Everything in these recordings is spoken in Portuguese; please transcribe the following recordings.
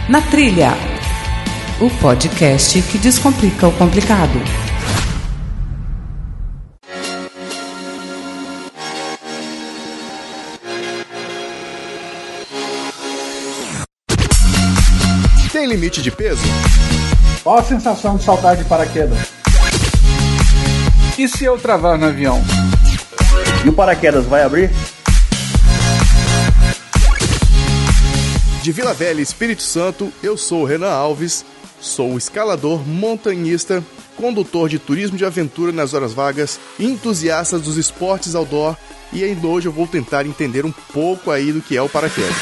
Na Trilha, o podcast que descomplica o complicado. Tem limite de peso? Qual a sensação de saltar de paraquedas? E se eu travar no avião? E o paraquedas vai abrir? De Vila Velha, Espírito Santo, eu sou o Renan Alves, sou escalador, montanhista, condutor de turismo de aventura nas horas vagas, entusiasta dos esportes outdoor e ainda hoje eu vou tentar entender um pouco aí do que é o paraquedas.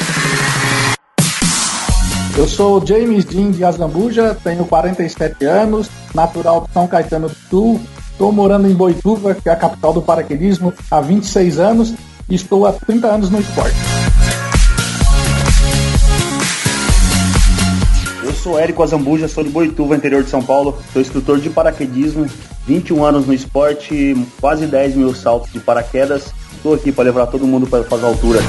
Eu sou James Dean de Azambuja, tenho 47 anos, natural de São Caetano do Sul, estou morando em Boituva, que é a capital do paraquedismo, há 26 anos e estou há 30 anos no esporte. Eu sou Érico Azambuja, sou de Boituva, interior de São Paulo, sou instrutor de paraquedismo, 21 anos no esporte, quase 10 mil saltos de paraquedas, estou aqui para levar todo mundo para fazer altura.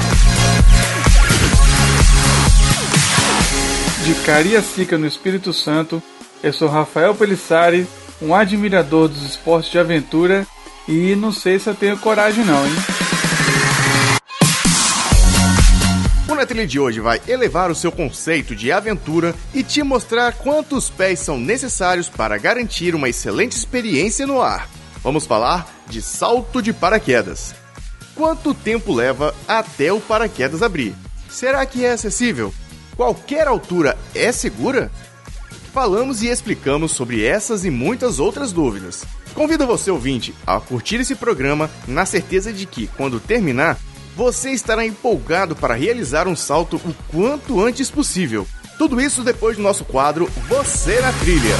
De Cariacica, no Espírito Santo, eu sou Rafael Pelissari, um admirador dos esportes de aventura e não sei se eu tenho coragem não, hein? O Na Trilha de hoje vai elevar o seu conceito de aventura e te mostrar quantos pés são necessários para garantir uma excelente experiência no ar. Vamos falar de salto de paraquedas. Quanto tempo leva até o paraquedas abrir? Será que é acessível? Qualquer altura é segura? Falamos e explicamos sobre essas e muitas outras dúvidas. Convido você, ouvinte, a curtir esse programa na certeza de que, quando terminar, você estará empolgado para realizar um salto o quanto antes possível. Tudo isso depois do nosso quadro Você na Trilha.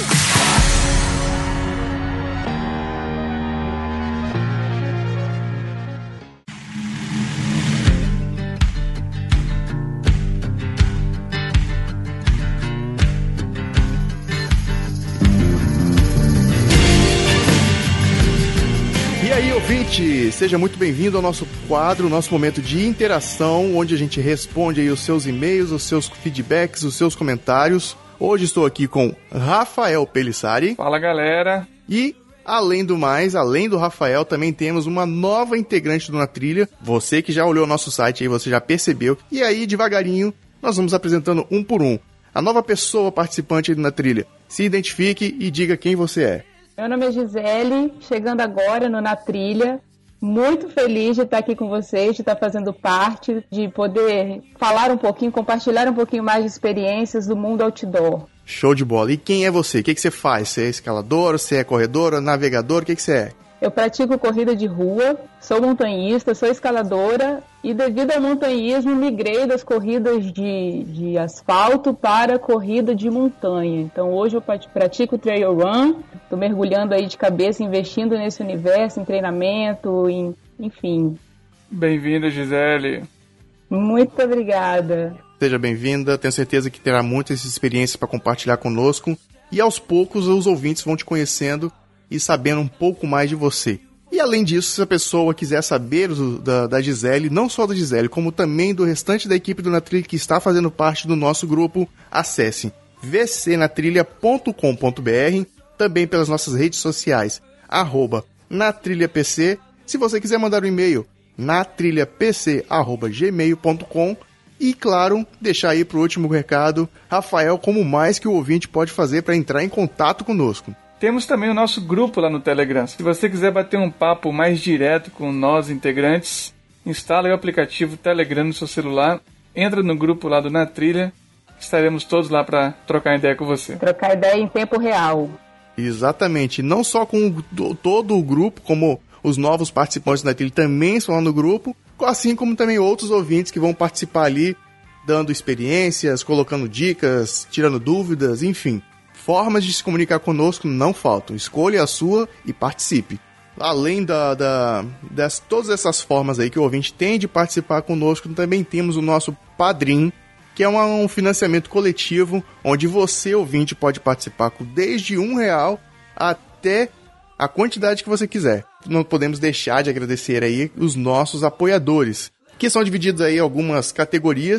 Ouvinte, seja muito bem-vindo ao nosso quadro, nosso momento de interação, onde a gente responde aí os seus e-mails, os seus feedbacks, os seus comentários. Hoje estou aqui com Rafael Pelissari. Fala, galera! E, além do mais, além do Rafael, também temos uma nova integrante do Na Trilha. Você que já olhou o nosso site aí, você já percebeu. E aí, devagarinho, nós vamos apresentando um por um. A nova pessoa participante aí do Na Trilha. Se identifique e diga quem você é. Meu nome é Gisele, chegando agora no Na Trilha, muito feliz de estar aqui com vocês, de estar fazendo parte, de poder falar um pouquinho, compartilhar um pouquinho mais de experiências do mundo outdoor. Show de bola. E quem é você? O que você faz? Você é escalador, você é corredora, navegador, o que você é? Eu pratico corrida de rua, sou montanhista, sou escaladora e devido ao montanhismo migrei das corridas de asfalto para corrida de montanha. Então hoje eu pratico trail run, estou mergulhando aí de cabeça, investindo nesse universo, em treinamento, enfim. Bem-vinda, Gisele. Muito obrigada. Seja bem-vinda, tenho certeza que terá muitas experiências para compartilhar conosco e aos poucos os ouvintes vão te conhecendo e sabendo um pouco mais de você. E além disso, se a pessoa quiser saber da Gisele, não só da Gisele, como também do restante da equipe do Na Trilha que está fazendo parte do nosso grupo, acesse vcnatrilha.com.br, também pelas nossas redes sociais, @natrilhapc. Se você quiser mandar um e-mail, natrilhapc@gmail.com. E, claro, deixar aí para o último recado, Rafael, como mais que o ouvinte pode fazer para entrar em contato conosco? Temos também o nosso grupo lá no Telegram. Se você quiser bater um papo mais direto com nós integrantes, instala o aplicativo Telegram no seu celular, entra no grupo lá do Na Trilha, estaremos todos lá para trocar ideia com você. Trocar ideia em tempo real. Exatamente, não só com todo o grupo, como os novos participantes da Trilha também estão lá no grupo, assim como também outros ouvintes que vão participar ali, dando experiências, colocando dicas, tirando dúvidas, enfim. Formas de se comunicar conosco não faltam. Escolha a sua e participe. Além das todas essas formas aí que o ouvinte tem de participar conosco, também temos o nosso Padrim, que é um financiamento coletivo, onde você, ouvinte, pode participar com desde R$1 até a quantidade que você quiser. Não podemos deixar de agradecer aí os nossos apoiadores, que são divididos aí em algumas categorias,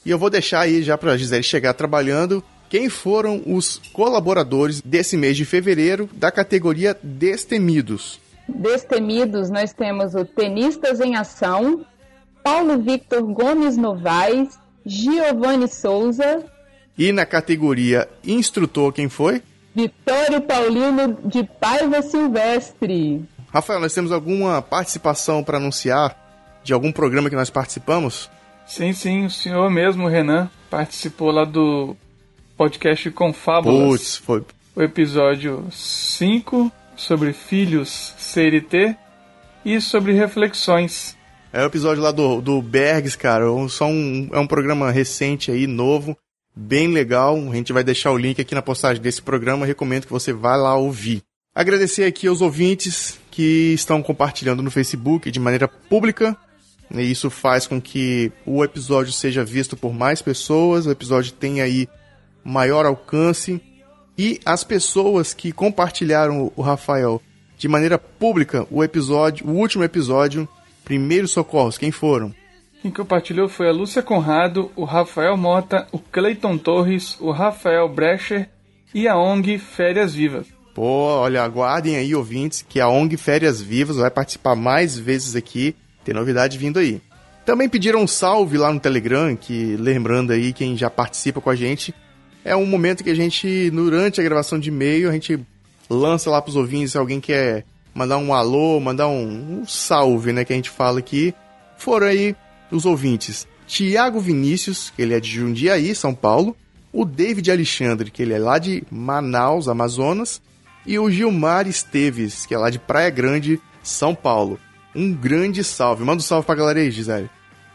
E eu vou deixar aí já pra Gisele chegar trabalhando. Quem foram os colaboradores desse mês de fevereiro da categoria Destemidos? Destemidos, nós temos o Tenistas em Ação, Paulo Victor Gomes Novaes, Giovanni Souza. E na categoria Instrutor, quem foi? Vitório Paulino de Paiva Silvestre. Rafael, nós temos alguma participação para anunciar de algum programa que nós participamos? Sim, o senhor mesmo, Renan, participou lá do podcast Confábulas. Putz, foi. O episódio 5, sobre filhos CLT, e sobre reflexões. É o episódio lá do Bergs, cara, é um programa recente aí, novo, bem legal. A gente vai deixar o link aqui na postagem desse programa, recomendo que você vá lá ouvir. Agradecer aqui aos ouvintes que estão compartilhando no Facebook de maneira pública. E isso faz com que o episódio seja visto por mais pessoas, o episódio tenha aí maior alcance. E as pessoas que compartilharam o Rafael de maneira pública, o último episódio, Primeiros Socorros, quem foram? Quem compartilhou foi a Lúcia Conrado, o Rafael Mota, o Cleiton Torres, o Rafael Brecher e a ONG Férias Vivas. Pô, olha, aguardem aí, ouvintes, que a ONG Férias Vivas vai participar mais vezes aqui. Tem novidade vindo aí. Também pediram um salve lá no Telegram, que, lembrando aí, quem já participa com a gente, é um momento que a gente, durante a gravação de e-mail, a gente lança lá pros ouvintes, se alguém quer mandar um alô, mandar um salve, né, que a gente fala aqui. Foram aí os ouvintes Tiago Vinícius, que ele é de Jundiaí, São Paulo, o David Alexandre, que ele é lá de Manaus, Amazonas, e o Gilmar Esteves, que é lá de Praia Grande, São Paulo. Um grande salve. Manda um salve pra galera aí, Gisele.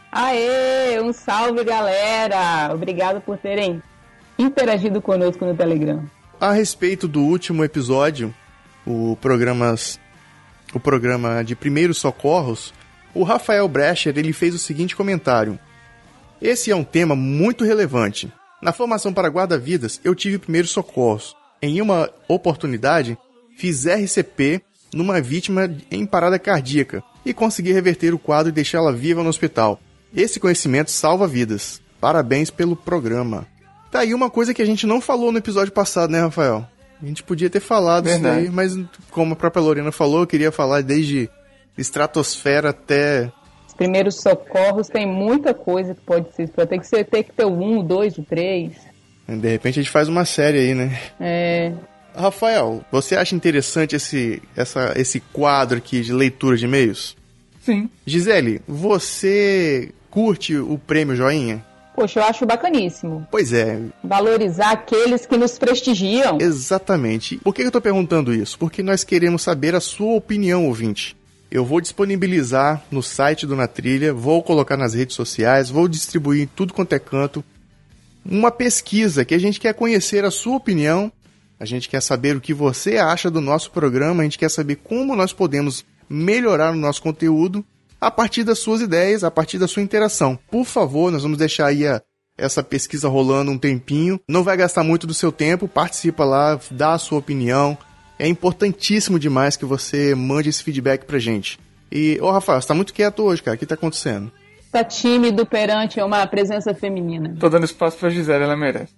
Aê, um salve, galera. Obrigado por terem interagido conosco no Telegram. A respeito do último episódio, o programa de Primeiros Socorros, o Rafael Brecher, ele fez o seguinte comentário. Esse é um tema muito relevante. Na formação para guarda-vidas, eu tive primeiros socorros. Em uma oportunidade, fiz RCP numa vítima em parada cardíaca e consegui reverter o quadro e deixá-la viva no hospital. Esse conhecimento salva vidas. Parabéns pelo programa. Tá aí uma coisa que a gente não falou no episódio passado, né, Rafael? A gente podia ter falado isso aí, mas como a própria Lorena falou, eu queria falar desde estratosfera até... Os primeiros socorros tem muita coisa que pode ser. Tem que ter o 1, o 2, o 3. De repente a gente faz uma série aí, né? É... Rafael, você acha interessante esse quadro aqui de leitura de e-mails? Sim. Gisele, você curte o prêmio Joinha? Poxa, eu acho bacaníssimo. Pois é. Valorizar aqueles que nos prestigiam. Exatamente. Por que eu tô perguntando isso? Porque nós queremos saber a sua opinião, ouvinte. Eu vou disponibilizar no site do Na Trilha, vou colocar nas redes sociais, vou distribuir em tudo quanto é canto uma pesquisa que a gente quer conhecer a sua opinião. A gente quer saber o que você acha do nosso programa, a gente quer saber como nós podemos melhorar o nosso conteúdo a partir das suas ideias, a partir da sua interação. Por favor, nós vamos deixar aí essa pesquisa rolando um tempinho. Não vai gastar muito do seu tempo, participa lá, dá a sua opinião. É importantíssimo demais que você mande esse feedback pra gente. E, Rafael, você tá muito quieto hoje, cara. O que tá acontecendo? Tá tímido perante uma presença feminina. Tô dando espaço pra Gisele, ela merece.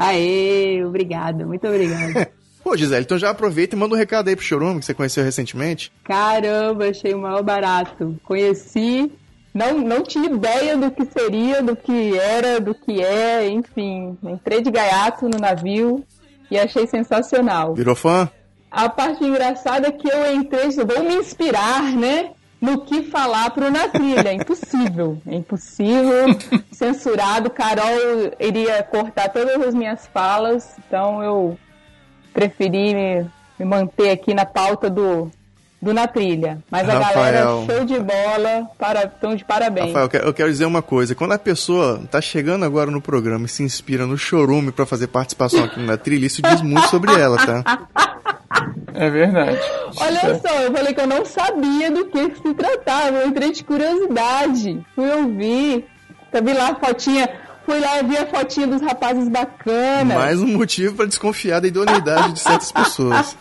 Aê, obrigada, muito obrigada. Pô, Gisele, então já aproveita e manda um recado aí pro Chorume, que você conheceu recentemente. Caramba, achei o maior barato. Conheci, não tinha ideia do que seria, do que era, do que é, enfim. Entrei de gaiato no navio e achei sensacional. Virou fã? A parte engraçada é que eu entrei, vou me inspirar, né? No que falar pro Na Trilha. É impossível. Censurado. Carol iria cortar todas as minhas falas. Então eu preferi me manter aqui na pauta do Na Trilha. Mas a galera, show de bola. Estão de parabéns. Rafael, eu quero dizer uma coisa. Quando a pessoa tá chegando agora no programa e se inspira no Chorume pra fazer participação aqui no Na Trilha, isso diz muito sobre ela, tá? É verdade. Olha só, eu falei que eu não sabia do que se tratava. Eu entrei de curiosidade. Fui ouvir. Vi lá a fotinha. Fui lá e vi a fotinha dos rapazes bacanas. Mais um motivo para desconfiar da idoneidade de certas pessoas.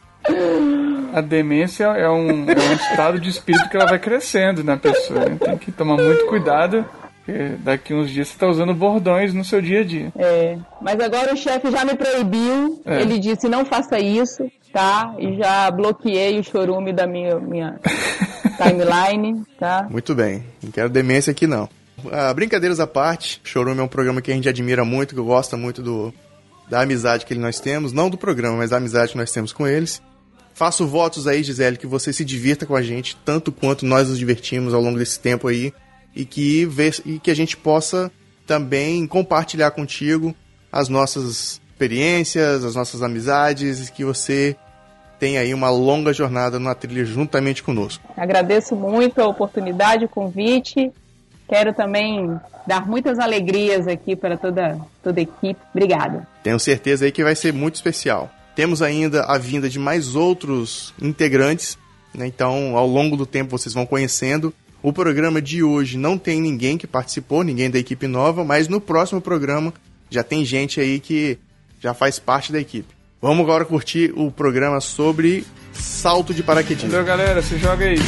A demência é um estado de espírito que ela vai crescendo na pessoa. Né? Tem que tomar muito cuidado Porque daqui uns dias você tá usando bordões no seu dia a dia. Mas agora o chefe já me proibiu. Ele disse, não faça isso, tá? E já bloqueei o chorume da minha timeline, tá? Muito bem, não quero demência aqui não. Brincadeiras à parte, Chorume é um programa que a gente admira muito, que gosta muito da amizade que nós temos, não do programa, mas da amizade que nós temos com eles. Faço votos aí, Gisele, que você se divirta com a gente, tanto quanto nós nos divertimos ao longo desse tempo aí, e que a gente possa também compartilhar contigo as nossas experiências, as nossas amizades, e que você tenha aí uma longa jornada na trilha juntamente conosco. Agradeço muito a oportunidade, o convite. Quero também dar muitas alegrias aqui para toda a equipe. Obrigada. Tenho certeza aí que vai ser muito especial. Temos ainda a vinda de mais outros integrantes, né? Então, ao longo do tempo, vocês vão conhecendo. O programa de hoje não tem ninguém que participou, ninguém da equipe nova, mas no próximo programa já tem gente aí que já faz parte da equipe. Vamos agora curtir o programa sobre salto de paraquedismo. Valeu, galera, se joga aí.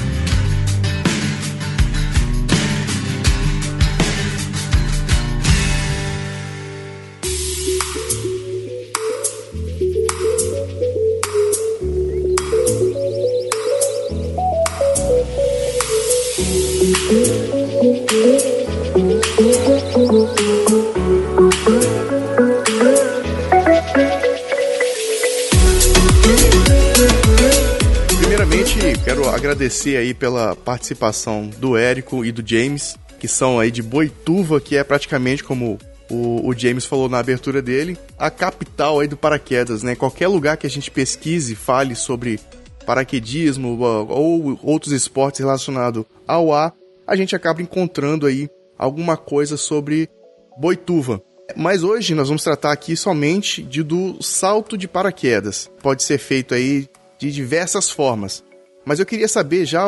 Quero agradecer aí pela participação do Érico e do James, que são aí de Boituva, que é praticamente, como o James falou na abertura dele, a capital aí do paraquedas, né? Qualquer lugar que a gente pesquise, fale sobre paraquedismo ou outros esportes relacionados ao ar, a gente acaba encontrando aí alguma coisa sobre Boituva. Mas hoje nós vamos tratar aqui somente do salto de paraquedas. Pode ser feito aí de diversas formas. Mas eu queria saber já,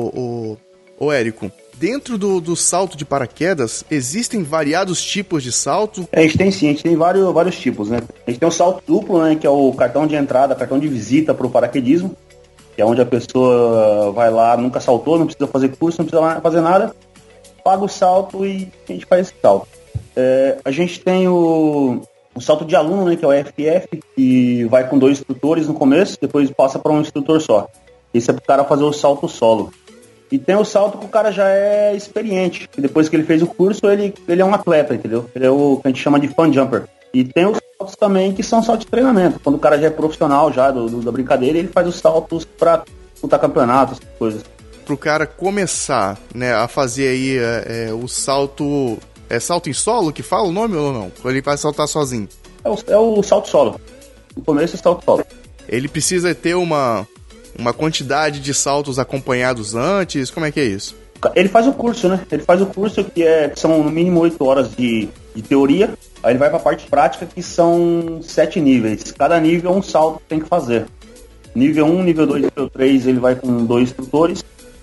o Érico, dentro do salto de paraquedas, existem variados tipos de salto? A gente tem sim, a gente tem vários tipos, né? A gente tem o salto duplo, né, que é o cartão de entrada, cartão de visita para o paraquedismo, que é onde a pessoa vai lá, nunca saltou, não precisa fazer curso, não precisa fazer nada, paga o salto e a gente faz esse salto. A gente tem o salto de aluno, né, que é o EFF, que vai com 2 instrutores no começo, depois passa para um instrutor só. Esse é para o cara fazer o salto solo. E tem o salto que o cara já é experiente. E depois que ele fez o curso, ele é um atleta, entendeu? Ele é o que a gente chama de fun jumper. E tem os saltos também que são saltos de treinamento. Quando o cara já é profissional já da brincadeira, ele faz os saltos para disputar campeonatos, coisas. Para o cara começar, né, a fazer aí o salto... É salto em solo que fala o nome ou não? Ou ele vai saltar sozinho? É o salto solo. No começo é o salto solo. Ele precisa ter uma quantidade de saltos acompanhados antes? Como é que é isso? Ele faz o curso, né? Ele faz o curso que são no mínimo 8 horas de teoria. Aí ele vai para a parte prática, que são 7 níveis. Cada nível é um salto que tem que fazer. Nível 1, nível 2, nível 3 ele vai com 2 instrutores.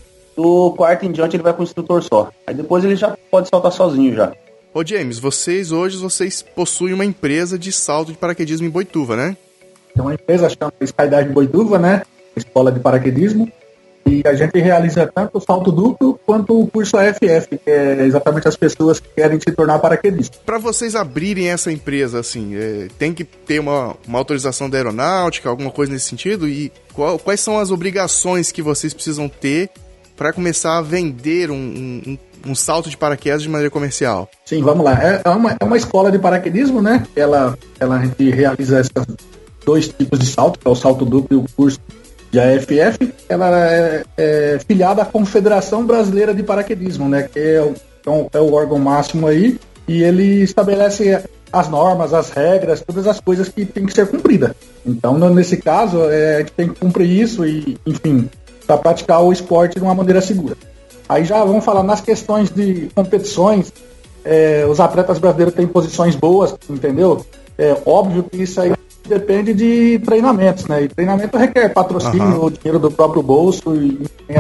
Do 4º em diante ele vai com um instrutor só. Aí depois ele já pode saltar sozinho já. Ô James, vocês possuem uma empresa de salto de paraquedismo em Boituva, né? Tem uma empresa chamada Skydive Boituva, né? Escola de paraquedismo. E a gente realiza tanto o salto duplo quanto o curso AFF, que é exatamente as pessoas que querem se tornar paraquedistas. Para vocês abrirem essa empresa, assim, tem que ter uma autorização da aeronáutica, alguma coisa nesse sentido? E quais são as obrigações que vocês precisam ter para começar a vender um salto de paraquedas de maneira comercial? Sim, vamos lá. É uma escola de paraquedismo, né? A gente realiza esses 2 tipos de salto, que é o salto duplo e o curso de AFF. Ela é filiada à Confederação Brasileira de Paraquedismo, né? Que é o órgão máximo aí, e ele estabelece as normas, as regras, todas as coisas que tem que ser cumpridas. Então, nesse caso, a gente tem que cumprir isso e, enfim, para praticar o esporte de uma maneira segura. Aí já vamos falar nas questões de competições. Os atletas brasileiros têm posições boas, entendeu? É óbvio que isso aí depende de treinamentos, né? E treinamento requer patrocínio, o dinheiro do próprio bolso. E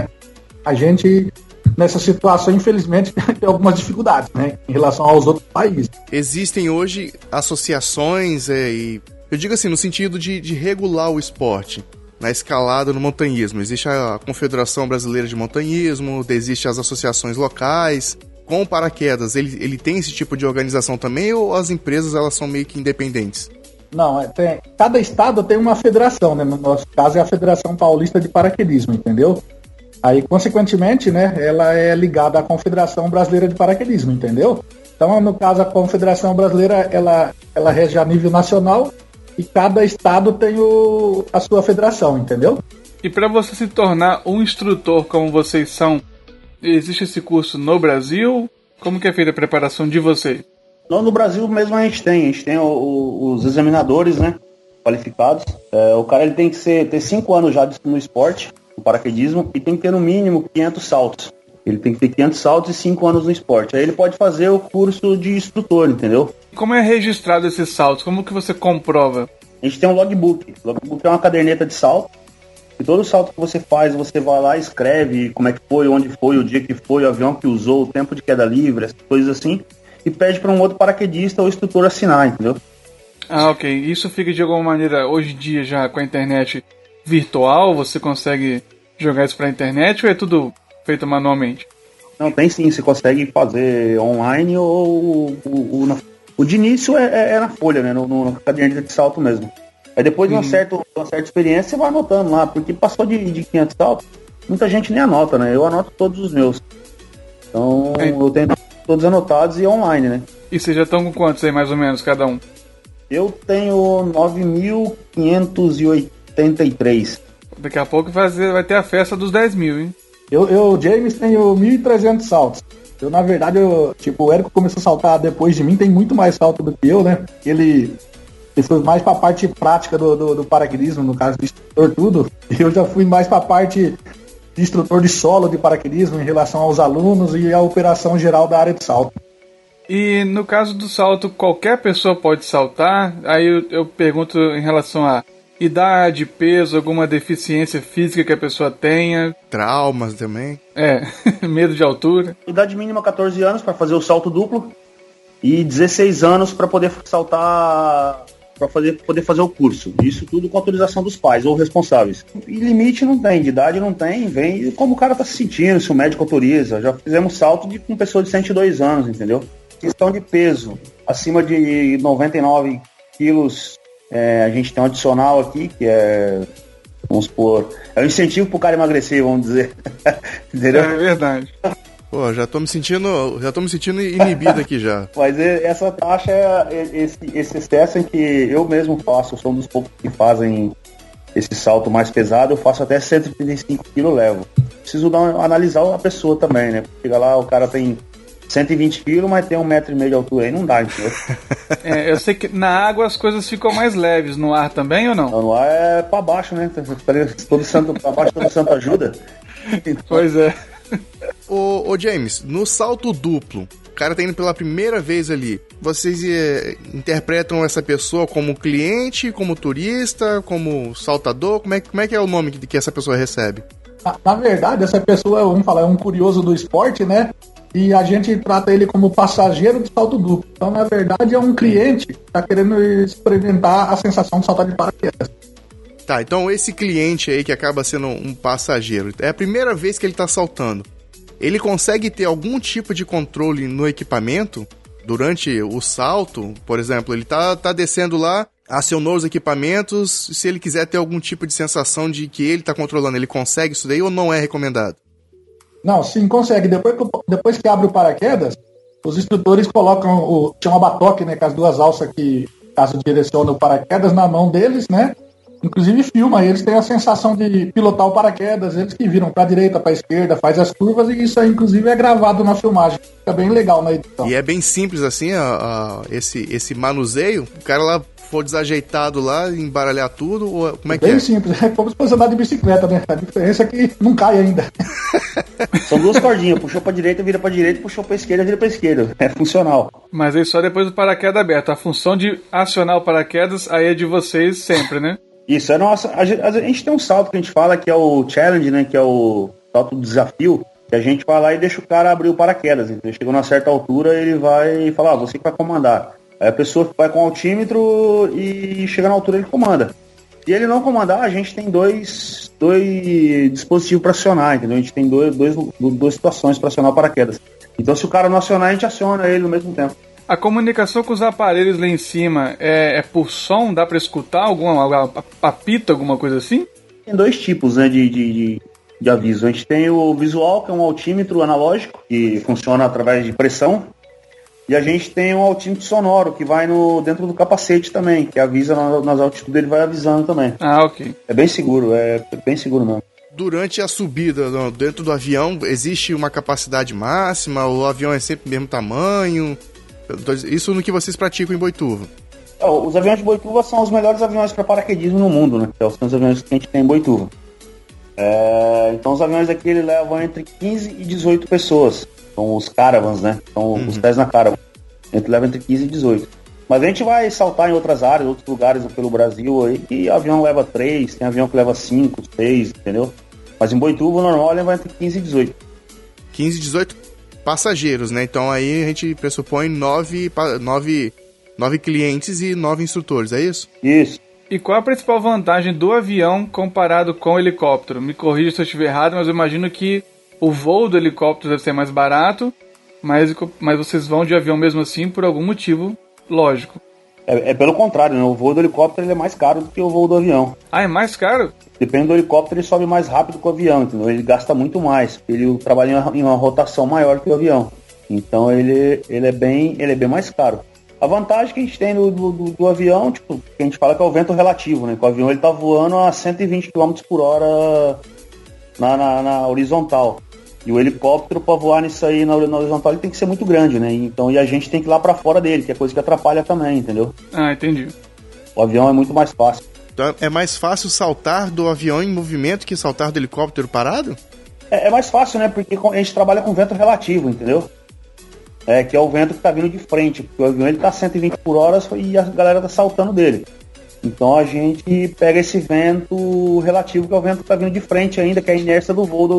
a gente, nessa situação, infelizmente, tem algumas dificuldades, né? Em relação aos outros países. Existem hoje associações, e eu digo assim, no sentido de regular o esporte. Na escalada, no montanhismo. Existe a Confederação Brasileira de Montanhismo, existem as associações locais. com o paraquedas, ele tem esse tipo de organização também, ou as empresas elas são meio que independentes? Não, cada estado tem uma federação, né? No nosso caso é a Federação Paulista de Paraquedismo, entendeu? Aí, consequentemente, né, ela é ligada à Confederação Brasileira de Paraquedismo, entendeu? Então, no caso, a Confederação Brasileira, ela rege a nível nacional e cada estado tem a sua federação, entendeu? E para você se tornar um instrutor como vocês são, existe esse curso no Brasil? Como que é feita a preparação de vocês? No Brasil mesmo a gente tem os examinadores, né, qualificados. O cara ele tem que ter 5 anos já no esporte, no paraquedismo, e tem que ter no mínimo 500 saltos. Ele tem que ter 500 saltos e 5 anos no esporte. Aí ele pode fazer o curso de instrutor, entendeu? Como é registrado esses saltos? Como que você comprova? A gente tem um logbook. O logbook é uma caderneta de salto. E todo salto que você faz, você vai lá e escreve como é que foi, onde foi, o dia que foi, o avião que usou, o tempo de queda livre, essas coisas assim. E pede para um outro paraquedista ou instrutor assinar, entendeu? Ah, ok. Isso fica de alguma maneira, hoje em dia, já com a internet virtual, você consegue jogar isso pra internet ou é tudo feito manualmente? Não, tem sim. Você consegue fazer online ou o de início é na folha, né? Na caderneta de salto mesmo. Aí depois de uma certa experiência, você vai anotando lá, porque passou de 500 saltos, muita gente nem anota, né? Eu anoto todos os meus. Então, eu tenho todos anotados e online, né? E vocês já estão com quantos aí, mais ou menos, cada um? Eu tenho 9.583. Daqui a pouco vai ter a festa dos 10 mil, hein? Eu James, tenho 1.300 saltos. Eu, na verdade, o Érico começou a saltar depois de mim, tem muito mais salto do que eu, né? Ele foi mais pra parte prática do paraquedismo, no caso de instrutor, tudo. E eu já fui mais pra parte de instrutor de solo de paraquedismo em relação aos alunos e à operação geral da área de salto. E no caso do salto, qualquer pessoa pode saltar? Aí eu pergunto em relação a idade, peso, alguma deficiência física que a pessoa tenha. Traumas também. Medo de altura. Idade mínima 14 anos para fazer o salto duplo e 16 anos para poder saltar, para poder fazer o curso. Isso tudo com autorização dos pais ou responsáveis. E limite não tem, de idade não tem, vem como o cara tá se sentindo, se o médico autoriza. Já fizemos salto com pessoa de 102 anos, entendeu? Questão de peso, acima de 99 quilos, a gente tem um adicional aqui, que vamos supor, é um incentivo pro cara emagrecer, vamos dizer. Entendeu? É verdade. Pô, já tô me sentindo inibido aqui já. Mas essa taxa, esse excesso em que eu mesmo faço, eu sou um dos poucos que fazem esse salto mais pesado, eu faço até 135 quilos, levo. Preciso analisar a pessoa também, né? Chega lá, o cara tem 120 quilos, mas tem 1,5 m de altura aí, não dá, entendeu? Eu sei que na água as coisas ficam mais leves, no ar também ou não? Não, no ar é pra baixo, né? Todo santo ajuda. Pois é. Ô James, no salto duplo, o cara tá indo pela primeira vez ali, vocês interpretam essa pessoa como cliente, como turista, como saltador? Como é que é o nome que essa pessoa recebe? Na verdade, essa pessoa, vamos falar, é um curioso do esporte, né? E a gente trata ele como passageiro de salto duplo. Então, na verdade, é um cliente que está querendo experimentar a sensação de saltar de paraquedas. Tá, então esse cliente aí que acaba sendo um passageiro, é a primeira vez que ele está saltando. Ele consegue ter algum tipo de controle no equipamento durante o salto? Por exemplo, ele tá descendo lá, acionou os equipamentos, se ele quiser ter algum tipo de sensação de que ele está controlando, ele consegue isso daí ou não é recomendado? Não, sim, consegue. Depois que abre o paraquedas, os instrutores colocam chama batoque, né, com as duas alças que, caso direcione o paraquedas, na mão deles, né? Inclusive filma, eles têm a sensação de pilotar o paraquedas, eles que viram pra direita, pra esquerda, faz as curvas, e isso aí, inclusive, é gravado na filmagem. Fica bem legal na edição. E é bem simples assim, esse manuseio? O cara lá for desajeitado lá, embaralhar tudo, ou como é que é? Bem simples, é como se fosse andar de bicicleta, né? A diferença é que não cai ainda. São duas cordinhas, puxou pra direita, vira pra direita, puxou pra esquerda, vira pra esquerda. É funcional. Mas aí só depois do paraquedas aberto. A função de acionar o paraquedas aí é de vocês sempre, né? Isso, é nossa. A gente tem um salto que a gente fala que é o challenge, né? Que é o salto do desafio, que a gente vai lá e deixa o cara abrir o paraquedas. Então, chegou numa certa altura, ele vai falar, você que vai comandar. Aí a pessoa vai com o altímetro e chega na altura ele comanda. Se ele não comandar, a gente tem dois dispositivos para acionar, entendeu? A gente tem duas situações para acionar o paraquedas. Então se o cara não acionar, a gente aciona ele no mesmo tempo. A comunicação com os aparelhos lá em cima é por som? Dá pra escutar alguma apito, alguma coisa assim? Tem dois tipos, né, de aviso. A gente tem o visual, que é um altímetro analógico, que funciona através de pressão. E a gente tem um altímetro sonoro, que vai dentro do capacete também, que avisa nas altitudes, ele vai avisando também. Ah, ok. É bem seguro mesmo. Durante a subida dentro do avião, existe uma capacidade máxima? O avião é sempre do mesmo tamanho? Isso no que vocês praticam em Boituva. Os aviões de Boituva são os melhores aviões para paraquedismo no mundo, né? Que são os aviões que a gente tem em Boituva. Então os aviões aqui eles levam entre 15 e 18 pessoas. São os caravans, né? São os pés na caravan. A gente leva entre 15 e 18. Mas a gente vai saltar em outras áreas, outros lugares pelo Brasil aí, e avião leva 3, tem avião que leva 5, 6, entendeu? Mas em Boituva, o normal, leva entre 15 e 18. 15 e 18 passageiros, né? Então aí a gente pressupõe 9 clientes e 9 instrutores, é isso? Isso. E qual a principal vantagem do avião comparado com o helicóptero? Me corrija se eu estiver errado, mas eu imagino que o voo do helicóptero deve ser mais barato, mas vocês vão de avião mesmo assim por algum motivo lógico. É pelo contrário, né? O voo do helicóptero ele é mais caro do que o voo do avião. Ah, é mais caro? Depende do helicóptero, ele sobe mais rápido que o avião, entendeu? Ele gasta muito mais, ele trabalha em uma rotação maior que o avião. Então ele é bem mais caro. A vantagem que a gente tem do avião, tipo, que a gente fala que é o vento relativo, né? Que o avião ele tá voando a 120 km por hora na horizontal. E o helicóptero, para voar nisso aí na horizontal, ele tem que ser muito grande, né? Então, e a gente tem que ir lá para fora dele, que é coisa que atrapalha também, entendeu? Ah, entendi. O avião é muito mais fácil. Então, é mais fácil saltar do avião em movimento que saltar do helicóptero parado? É mais fácil, né? Porque a gente trabalha com vento relativo, entendeu? Que é o vento que tá vindo de frente, porque o avião ele tá 120 por hora e a galera tá saltando dele. Então a gente pega esse vento relativo, que é o vento que tá vindo de frente ainda, que é a inércia do voo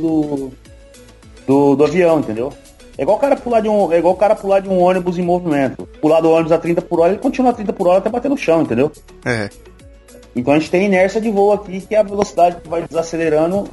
do avião, entendeu? É igual o cara pular de um ônibus em movimento. Pular do ônibus a 30 por hora, ele continua a 30 por hora até bater no chão, entendeu? Então a gente tem inércia de voo aqui, que é a velocidade que vai desacelerando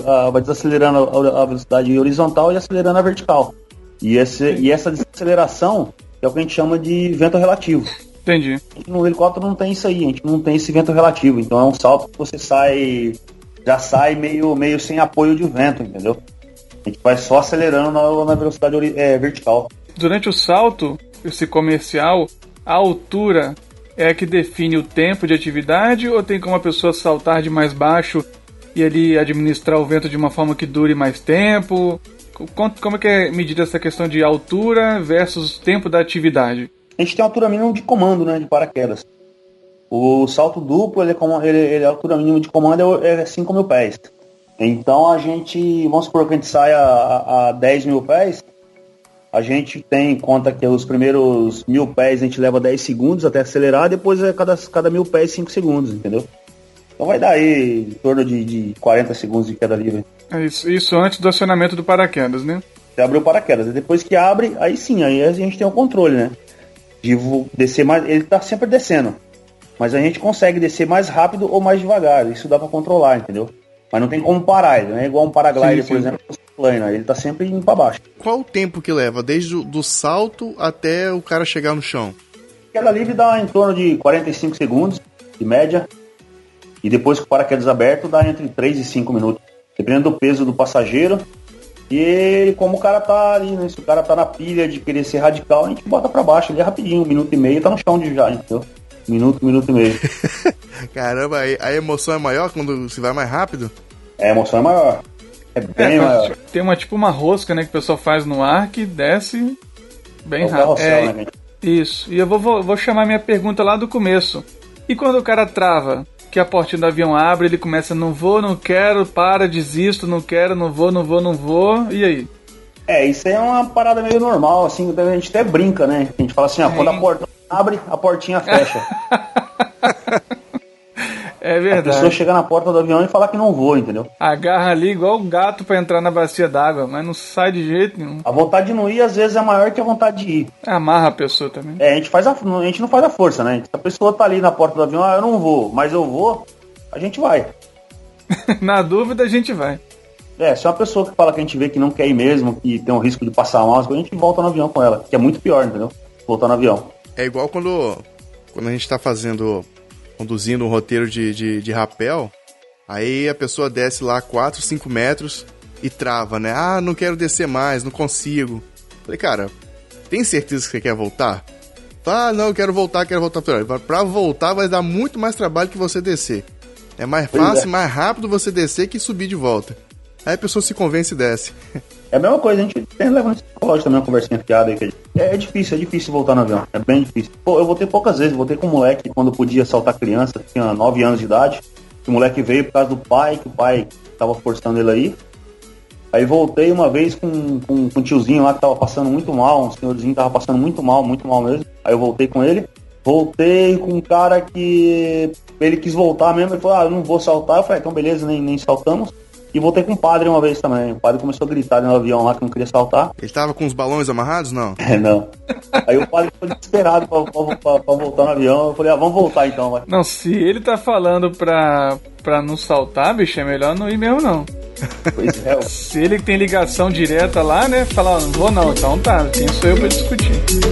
a velocidade horizontal e acelerando a vertical. E essa desaceleração é o que a gente chama de vento relativo. Entendi. No helicóptero não tem isso aí, a gente não tem esse vento relativo. Então é um salto que você já sai meio sem apoio de vento, entendeu? A gente vai só acelerando na velocidade vertical. Durante o salto, esse comercial, a altura é a que define o tempo de atividade, ou tem como a pessoa saltar de mais baixo e ali administrar o vento de uma forma que dure mais tempo? Como é que é medida essa questão de altura versus tempo da atividade? A gente tem a altura mínima de comando, né, de paraquedas. O salto duplo, a altura mínima de comando é 5 mil pés. Então a gente, vamos supor que a gente saia a 10 mil pés, a gente tem em conta que os primeiros 1000 pés a gente leva 10 segundos até acelerar, depois cada 1000 pés 5 segundos, entendeu? Então vai dar aí em torno de 40 segundos de queda livre. Isso antes do acionamento do paraquedas, né? Você abre o paraquedas, depois que abre, aí sim, aí a gente tem o controle, né? De descer mais, ele tá sempre descendo, mas a gente consegue descer mais rápido ou mais devagar, isso dá pra controlar, entendeu? Mas não tem como parar, ele não é igual um paraglider, por exemplo, ele tá sempre indo pra baixo. Qual o tempo que leva, desde do salto até o cara chegar no chão? Queda livre dá em torno de 45 segundos, de média, e depois com o paraquedas aberto dá entre 3 e 5 minutos, dependendo do peso do passageiro. E como o cara tá ali, né? Se o cara tá na pilha de querer ser radical, a gente bota pra baixo ali rapidinho, 1 minuto e meio, tá no chão de já, entendeu? Minuto e meio. Caramba, a emoção é maior quando se vai mais rápido? A emoção é maior. É bem maior. Tem uma rosca, né, que o pessoal faz no ar que desce bem rápido. Carrossel, né, isso. E eu vou chamar minha pergunta lá do começo. E quando o cara trava, que a portinha do avião abre, ele começa, não vou, não quero, desisto, não quero, não vou, e aí? Isso aí é uma parada meio normal, assim, a gente até brinca, né? A gente fala assim, quando a porta abre, a portinha fecha. É verdade. A pessoa chega na porta do avião e fala que não vou, entendeu? Agarra ali igual um gato pra entrar na bacia d'água, mas não sai de jeito nenhum. A vontade de não ir, às vezes, é maior que a vontade de ir. Amarra a pessoa também. A gente não faz a força, né? Se a pessoa tá ali na porta do avião, eu não vou, mas eu vou, a gente vai. Na dúvida, a gente vai. Se é uma pessoa que fala que a gente vê que não quer ir mesmo, que tem um risco de passar mal, a gente volta no avião com ela, que é muito pior, entendeu? Voltar no avião. É igual quando a gente tá conduzindo um roteiro de rapel, aí a pessoa desce lá 4, 5 metros e trava, né? Ah, não quero descer mais, não consigo. Falei, cara, tem certeza que você quer voltar? Ah, não, eu quero voltar. Pra voltar vai dar muito mais trabalho que você descer. É mais fácil, mais rápido você descer que subir de volta. Aí a pessoa se convence e desce. É a mesma coisa, a gente tem levando psicológico também, uma conversinha fiada aí. É difícil voltar no avião, é bem difícil. Pô, eu voltei poucas vezes, voltei com um moleque quando podia saltar criança, tinha 9 anos de idade. O moleque veio por causa do pai, que o pai tava forçando ele aí. Aí voltei uma vez com um tiozinho lá que tava passando muito mal, um senhorzinho que tava passando muito mal mesmo. Aí eu voltei com ele. Voltei com um cara que ele quis voltar mesmo, ele falou, eu não vou saltar. Eu falei, então beleza, nem saltamos. E voltei com o padre uma vez também. O padre começou a gritar no avião lá que não queria saltar. Ele tava com os balões amarrados, não? Não. Aí o padre ficou desesperado pra voltar no avião. Eu falei, vamos voltar então, vai. Não, se ele tá falando pra não saltar, bicho, é melhor não ir mesmo, não. Pois é. Se ele tem ligação direta lá, né, falar, não vou não, então tá, quem sou eu pra discutir?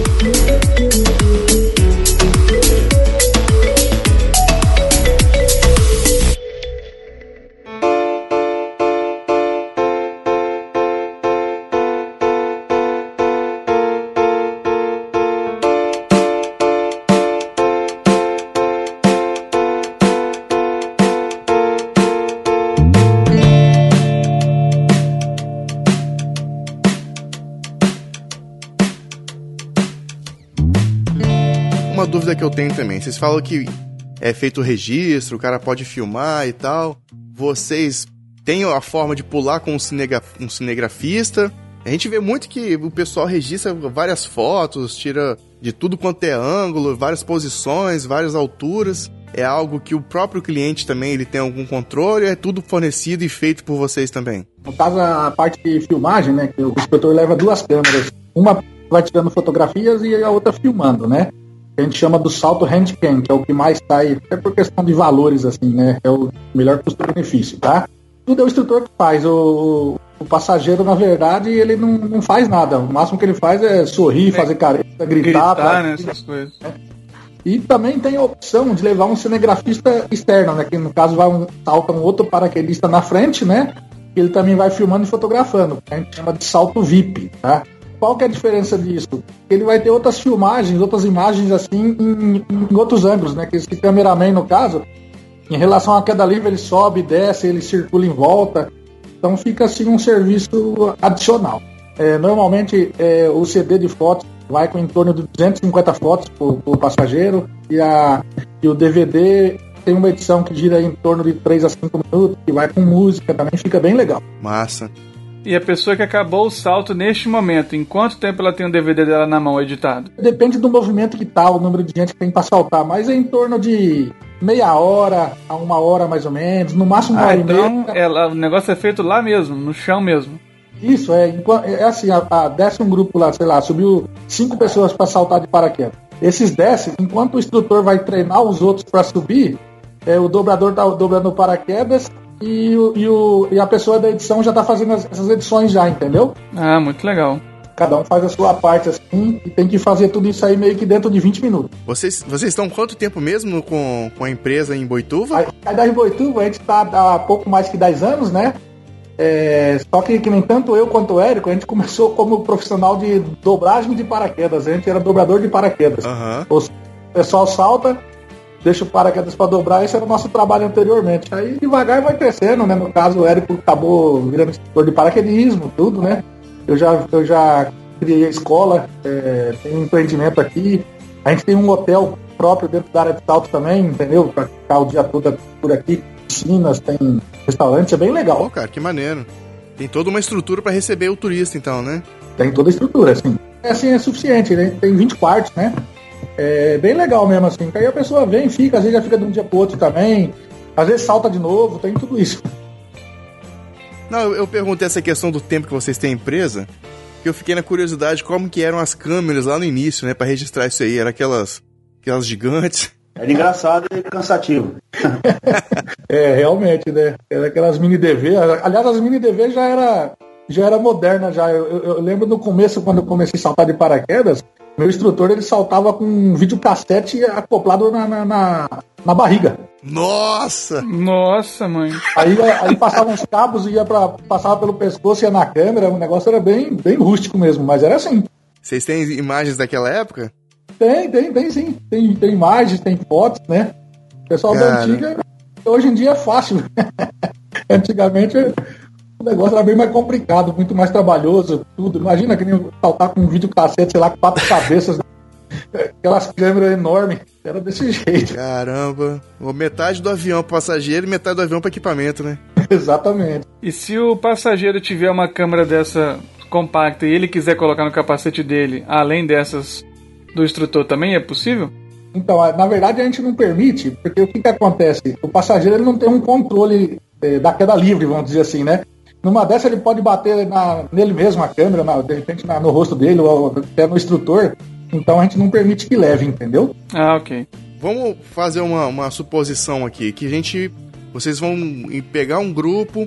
Uma dúvida que eu tenho também, vocês falam que é feito o registro, o cara pode filmar e tal, vocês têm a forma de pular com um cinegrafista? A gente vê muito que o pessoal registra várias fotos, tira de tudo quanto é ângulo, várias posições, várias alturas. É algo que o próprio cliente também ele tem algum controle, é tudo fornecido e feito por vocês também? No caso, a parte de filmagem, né, que o inspetor leva 2 câmeras, uma vai tirando fotografias e a outra filmando, né? A gente chama do salto handcam, que é o que mais sai, até por questão de valores, assim, né? É o melhor custo-benefício, tá? Tudo é o instrutor que faz. O passageiro, na verdade, ele não faz nada. O máximo que ele faz é sorrir, fazer careta, gritar né? Essas coisas. E também tem a opção de levar um cinegrafista externo, né? Que no caso salta um outro paraquedista na frente, né? Que ele também vai filmando e fotografando. Que a gente chama de salto VIP, tá? Qual que é a diferença disso? Ele vai ter outras filmagens, outras imagens assim em outros ângulos, né? Que esse cameraman, no caso, em relação à queda livre, ele sobe, desce, ele circula em volta. Então fica assim um serviço adicional. Normalmente o CD de fotos vai com em torno de 250 fotos por passageiro e o DVD tem uma edição que gira em torno de 3 a 5 minutos, que vai com música, também fica bem legal. Massa. E a pessoa que acabou o salto neste momento, em quanto tempo ela tem o DVD dela na mão editado? Depende do movimento que tá, o número de gente que tem para saltar, mas é em torno de meia hora a 1 hora mais ou menos, no máximo 1 hora e meia. Então o negócio é feito lá mesmo, no chão mesmo. Isso, é assim, desce um grupo lá, sei lá, subiu 5 pessoas para saltar de paraquedas. Esses descem, enquanto o instrutor vai treinar os outros para subir, o dobrador tá dobrando o paraquedas e a pessoa da edição já tá fazendo essas edições já, entendeu? Ah, muito legal. Cada um faz a sua parte assim e tem que fazer tudo isso aí meio que dentro de 20 minutos. Vocês estão quanto tempo mesmo com a empresa em Boituva? A da Boituva a gente tá há pouco mais que 10 anos, né? Só que nem tanto eu quanto o Érico, a gente começou como profissional de dobragem de paraquedas. A gente era dobrador de paraquedas. Uhum. O pessoal salta, deixa o paraquedas para dobrar, esse era o nosso trabalho anteriormente. Aí devagar vai crescendo, né? No caso, o Érico acabou virando instrutor de paraquedismo, tudo, né? Eu já criei a escola, tem um empreendimento aqui. A gente tem um hotel próprio dentro da área de salto também, entendeu? Para ficar o dia todo por aqui. Piscinas, tem restaurante, é bem legal. Pô, cara, que maneiro. Tem toda uma estrutura para receber o turista, então, né? Tem toda a estrutura, assim. É suficiente, né? Tem 20 quartos, né? É bem legal mesmo, assim. Aí a pessoa vem, fica, às vezes já fica de um dia pro outro também. Às vezes salta de novo, tem tudo isso. Não, eu perguntei essa questão do tempo que vocês têm empresa, que eu fiquei na curiosidade como que eram as câmeras lá no início, né? Pra registrar isso aí. Era aquelas gigantes. Era engraçado e cansativo. Realmente, né? Era aquelas mini DV. Aliás, as mini DV já era moderna já. Eu lembro no começo, quando eu comecei a saltar de paraquedas, meu instrutor ele saltava com um videocassete acoplado na barriga. Nossa! Nossa, mãe. Aí passavam os cabos e passava pelo pescoço e ia na câmera. O negócio era bem rústico mesmo, mas era assim. Vocês têm imagens daquela época? Tem sim. Tem imagens, tem fotos, né? O pessoal da antiga, hoje em dia é fácil. Antigamente o negócio era bem mais complicado, muito mais trabalhoso, tudo. Imagina que nem saltar com um videocassete, sei lá, com 4 cabeças, aquelas câmeras enormes. Era desse jeito. Caramba. Metade do avião para passageiro e metade do avião para equipamento, né? Exatamente. E se o passageiro tiver uma câmera dessa compacta e ele quiser colocar no capacete dele, além dessas do instrutor, também é possível? Então, na verdade a gente não permite, porque o que acontece? O passageiro ele não tem um controle da queda livre, vamos dizer assim, né? Numa dessa ele pode bater nele mesmo a câmera, de repente no rosto dele ou até no instrutor. Então a gente não permite que leve, entendeu? Ah, ok. Vamos fazer uma suposição aqui, que vocês vão pegar um grupo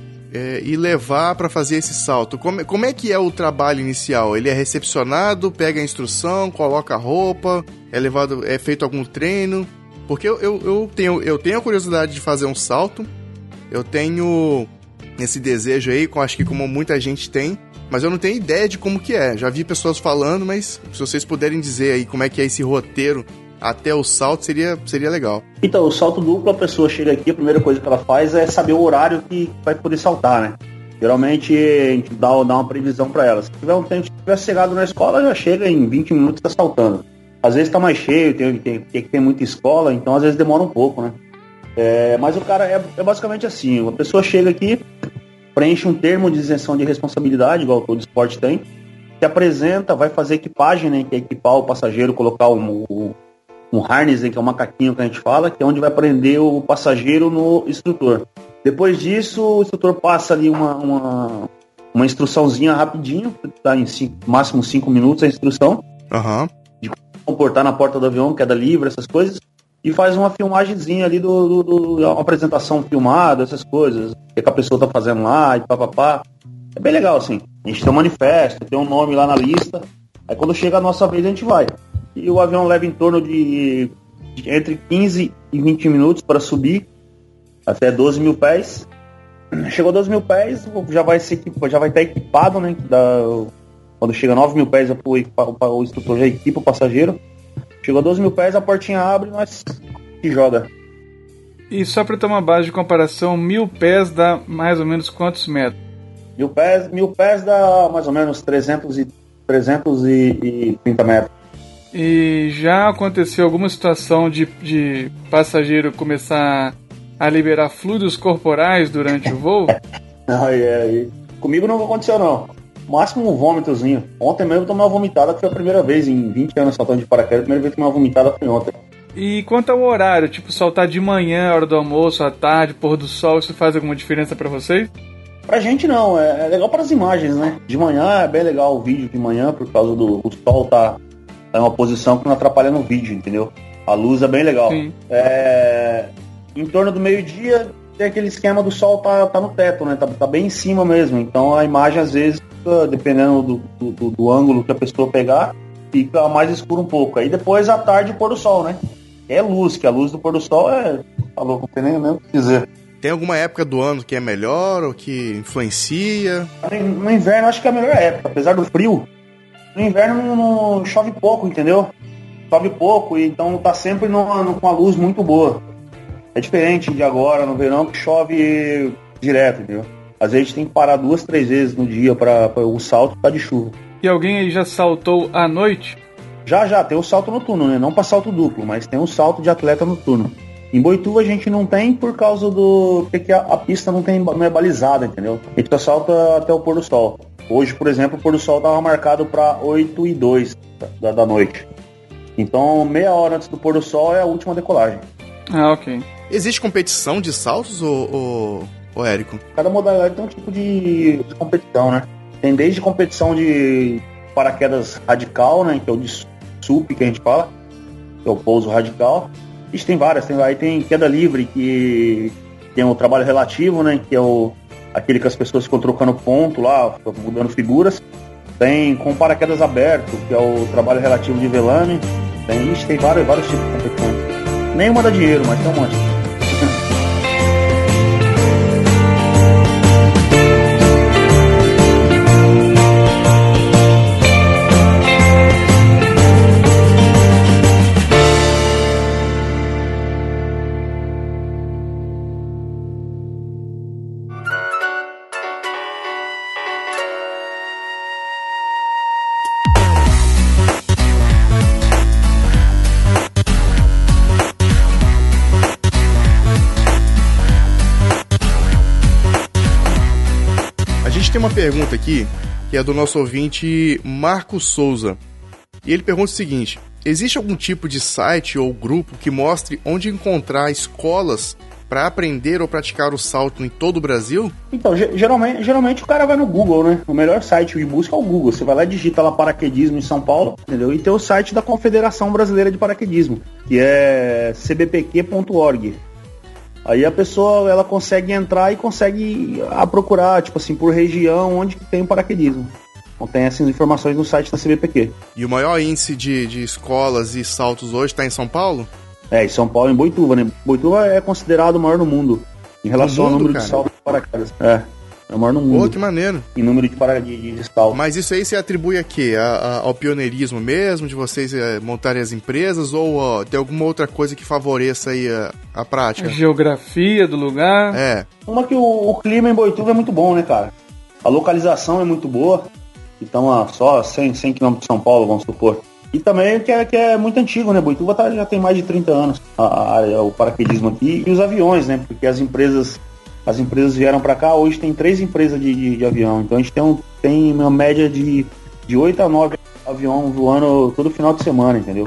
e levar para fazer esse salto. Como é que é o trabalho inicial? Ele é recepcionado, pega a instrução, coloca a roupa, é feito algum treino? Porque eu tenho a curiosidade de fazer um salto, eu tenho esse desejo aí, acho que como muita gente tem, mas eu não tenho ideia de como que é. Já vi pessoas falando, mas se vocês puderem dizer aí como é que é esse roteiro até o salto, seria legal. Então, o salto duplo, a pessoa chega aqui, a primeira coisa que ela faz é saber o horário que vai poder saltar, né? Geralmente a gente dá uma previsão para ela. Se tiver um tempo, se tiver chegado na escola, já chega em 20 minutos e tá saltando. Às vezes tá mais cheio, tem muita escola, então às vezes demora um pouco, né? Mas o cara é basicamente assim, uma pessoa chega aqui, preenche um termo de isenção de responsabilidade, igual todo esporte tem, se apresenta, vai fazer equipagem, né, que é equipar o passageiro, colocar um harness, que é um macaquinho que a gente fala, que é onde vai prender o passageiro no instrutor. Depois disso, o instrutor passa ali uma instruçãozinha rapidinho, tá em máximo 5 minutos a instrução, de comportar na porta do avião, queda livre, essas coisas, e faz uma filmagemzinha ali uma apresentação filmada, essas coisas, o que a pessoa tá fazendo lá, e papapá. É bem legal, assim. A gente tem um manifesto, tem um nome lá na lista, aí quando chega a nossa vez a gente vai. E o avião leva em torno de entre 15 e 20 minutos para subir até 12 mil pés. Chegou a 12 mil pés, já vai estar equipado, né? Quando chega a 9 mil pés, o instrutor já equipa o passageiro. Chegou a 12 mil pés, a portinha abre e nós se joga. E só para ter uma base de comparação, 1000 pés dá mais ou menos quantos metros? 1000 pés dá mais ou menos 330 metros. E já aconteceu alguma situação de passageiro começar a liberar fluidos corporais durante o voo? Comigo não aconteceu, não. Máximo um vômitozinho. Ontem mesmo eu tomei uma vomitada, que foi a primeira vez em 20 anos saltando de paraquedas. A primeira vez que tomei uma vomitada foi ontem. E quanto ao horário, tipo saltar de manhã, hora do almoço, à tarde, pôr do sol, isso faz alguma diferença pra vocês? Pra gente não, é legal para as imagens, né? De manhã é bem legal o vídeo de manhã, por causa do sol tá em uma posição que não atrapalha no vídeo, entendeu? A luz é bem legal. Sim. Em torno do meio-dia tem aquele esquema do sol tá no teto, né? Tá bem em cima mesmo. Então a imagem às vezes, dependendo do ângulo que a pessoa pegar, fica mais escuro um pouco. Aí depois à tarde o pôr do sol, né? Que a luz do pôr do sol tá louco, não tem nem o que dizer. Tem alguma época do ano que é melhor ou que influencia? No inverno acho que é a melhor época, apesar do frio. No inverno não chove pouco, entendeu? Chove pouco, então tá sempre com a luz muito boa. É diferente de agora, no verão, que chove direto, entendeu? Às vezes a gente tem que parar 2, 3 vezes no dia para o salto ficar de chuva. E alguém aí já saltou à noite? Já, tem o salto noturno, né? Não para salto duplo, mas tem o salto de atleta noturno. Em Boituva a gente não tem por causa porque a pista não é balizada, entendeu? A gente só salta até o pôr do sol. Hoje, por exemplo, o pôr do sol estava marcado para 8h02 da noite. Então, meia hora antes do pôr do sol é a última decolagem. Ah, ok. Existe competição de saltos, ô Érico? Cada modalidade tem um tipo de competição, né? Tem desde competição de paraquedas radical, né? Que é o de SUP que a gente fala, que é o pouso radical. Ixi, tem várias. Aí tem queda livre, que tem o trabalho relativo, né? Que é aquele que as pessoas ficam trocando ponto lá, mudando figuras. Tem com paraquedas aberto, que é o trabalho relativo de velame. Tem vários tipos de competições. Nenhuma dá dinheiro, mas tem um monte. Tem uma pergunta aqui, que é do nosso ouvinte Marcos Souza. E ele pergunta o seguinte: existe algum tipo de site ou grupo que mostre onde encontrar escolas para aprender ou praticar o salto em todo o Brasil? Então, geralmente o cara vai no Google, né? O melhor site de busca é o Google. Você vai lá e digita lá paraquedismo em São Paulo, entendeu? E tem o site da Confederação Brasileira de Paraquedismo, que é cbpq.org. Aí a pessoa, ela consegue entrar e consegue procurar, tipo assim, por região onde que tem o paraquedismo. Então tem essas informações no site da CBPQ. E o maior índice de escolas e saltos hoje está em São Paulo? Em São Paulo, em Boituva, né? Boituva é considerado o maior no mundo, em relação ao número de saltos de paraquedas. É o maior no mundo. Pô, que maneiro. Em número de saltos. Mas isso aí se atribui a quê? Ao pioneirismo mesmo, de vocês montarem as empresas, ou tem alguma outra coisa que favoreça aí a prática? A geografia do lugar. Uma que o clima em Boituva é muito bom, né, cara? A localização é muito boa. Então, só 100 km de São Paulo, vamos supor. E também que é muito antigo, né? Boituva já tem mais de 30 anos o paraquedismo aqui. E os aviões, né? Porque as empresas vieram para cá. Hoje tem 3 empresas de avião. Então a gente tem uma média de 8 a 9 aviões voando todo final de semana, entendeu?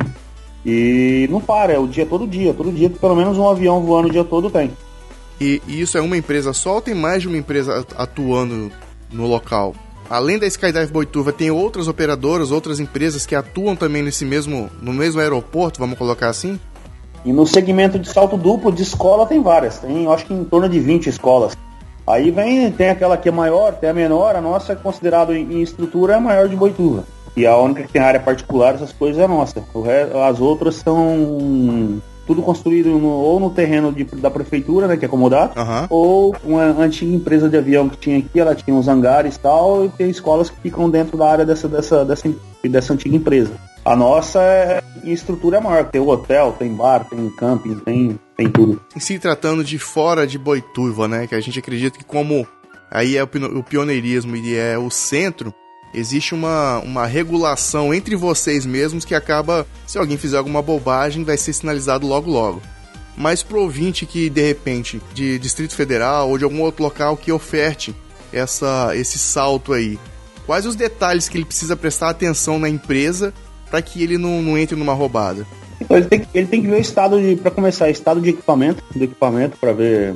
E não para, é o dia, todo dia, pelo menos um avião voando o dia todo tem. E isso é uma empresa só ou tem mais de uma empresa atuando no local? Além da Skydive Boituva, tem outras operadoras, outras empresas que atuam também no mesmo aeroporto, vamos colocar assim? E no segmento de salto duplo, de escola, tem várias. Tem, acho que em torno de 20 escolas. Aí tem aquela que é maior, tem a menor. A nossa é considerada em estrutura é a maior de Boituva. E a única que tem área particular, essas coisas, é a nossa. As outras são tudo construído ou no terreno da prefeitura, né, que é acomodado, ou uma antiga empresa de avião que tinha aqui, ela tinha uns hangares e tal, e tem escolas que ficam dentro da área dessa antiga empresa. A nossa estrutura é maior, tem o hotel, tem bar, tem camping, tem tudo. Em se tratando de fora de Boituva, né, que a gente acredita que como aí é o pioneirismo e é o centro, existe uma regulação entre vocês mesmos que acaba, se alguém fizer alguma bobagem, vai ser sinalizado logo logo. Mas pro ouvinte que, de repente, de Distrito Federal ou de algum outro local que oferte esse salto aí, quais os detalhes que ele precisa prestar atenção na empresa para que ele não entre numa roubada? Então, ele tem que ver o estado para começar, estado do equipamento para ver.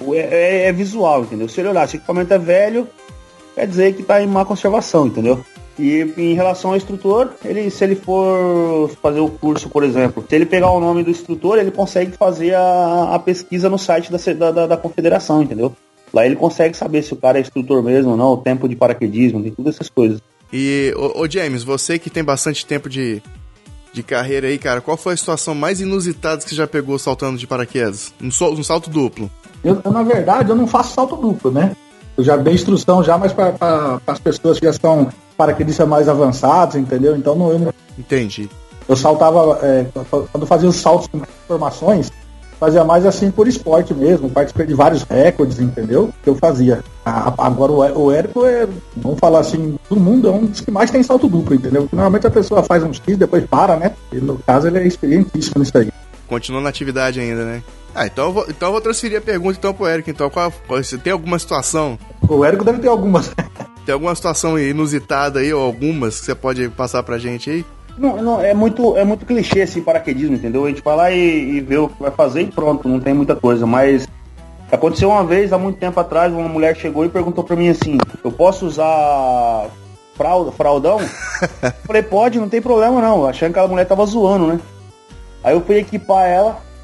É visual, entendeu? Se ele olhar, se o equipamento é velho, quer dizer que está em má conservação, entendeu? E em relação ao instrutor, se ele for fazer o curso, por exemplo, se ele pegar o nome do instrutor, ele consegue fazer a pesquisa no site da confederação, entendeu? Lá ele consegue saber se o cara é instrutor mesmo ou não, o tempo de paraquedismo, tem todas essas coisas. E, ô James, você que tem bastante tempo de carreira aí, cara, qual foi a situação mais inusitada que você já pegou saltando de paraquedas? Um salto duplo? Eu, na verdade, eu não faço salto duplo, né? Eu já dei instrução já, mas para as pessoas que já são paraquedistas mais avançados, entendeu? Então eu não... Entendi. Eu saltava, quando fazia os saltos com formações, fazia mais assim por esporte mesmo, participei de vários recordes, entendeu? Que eu fazia. Agora o Érico vamos falar assim, do mundo é um dos que mais tem salto duplo, entendeu? Porque normalmente a pessoa faz um X, depois para, né? E no caso ele é experientíssimo nisso aí. Continua na atividade ainda, né? Então eu vou transferir a pergunta então pro Érico. Então, você tem alguma situação? O Érico deve ter algumas. Tem alguma situação inusitada aí, ou algumas que você pode passar pra gente aí? Não, é muito clichê esse paraquedismo, entendeu? A gente vai lá e vê o que vai fazer e pronto, não tem muita coisa. Mas aconteceu uma vez, há muito tempo atrás, uma mulher chegou e perguntou pra mim assim: eu posso usar fraldão? Falei, pode, não tem problema não. Achando que aquela mulher tava zoando, né? Aí eu fui equipar ela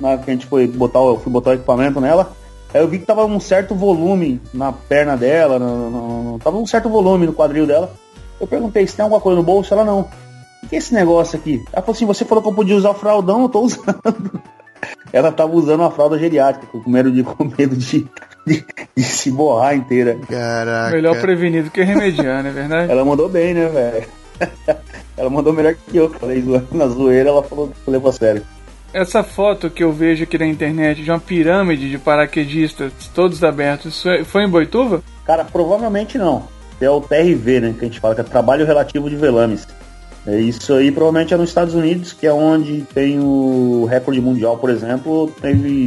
na que a gente fui botar o equipamento nela, aí eu vi que tava um certo volume na perna dela, tava um certo volume no quadril dela. Eu perguntei se tem alguma coisa no bolso, ela não. O que é esse negócio aqui? Ela falou assim, você falou que eu podia usar o fraldão, eu tô usando. Ela tava usando uma fralda geriátrica, com medo de se borrar inteira. Caraca. Melhor prevenir do que remediar, não é verdade? Ela mandou bem, né, velho? Ela mandou melhor que eu. Falei na zoeira, ela falou que levou a sério. Essa foto que eu vejo aqui na internet de uma pirâmide de paraquedistas todos abertos, foi em Boituva? Cara, provavelmente não. É o TRV, né, que a gente fala, que é Trabalho Relativo de Velames. Isso aí provavelmente é nos Estados Unidos, que é onde tem o recorde mundial, por exemplo, teve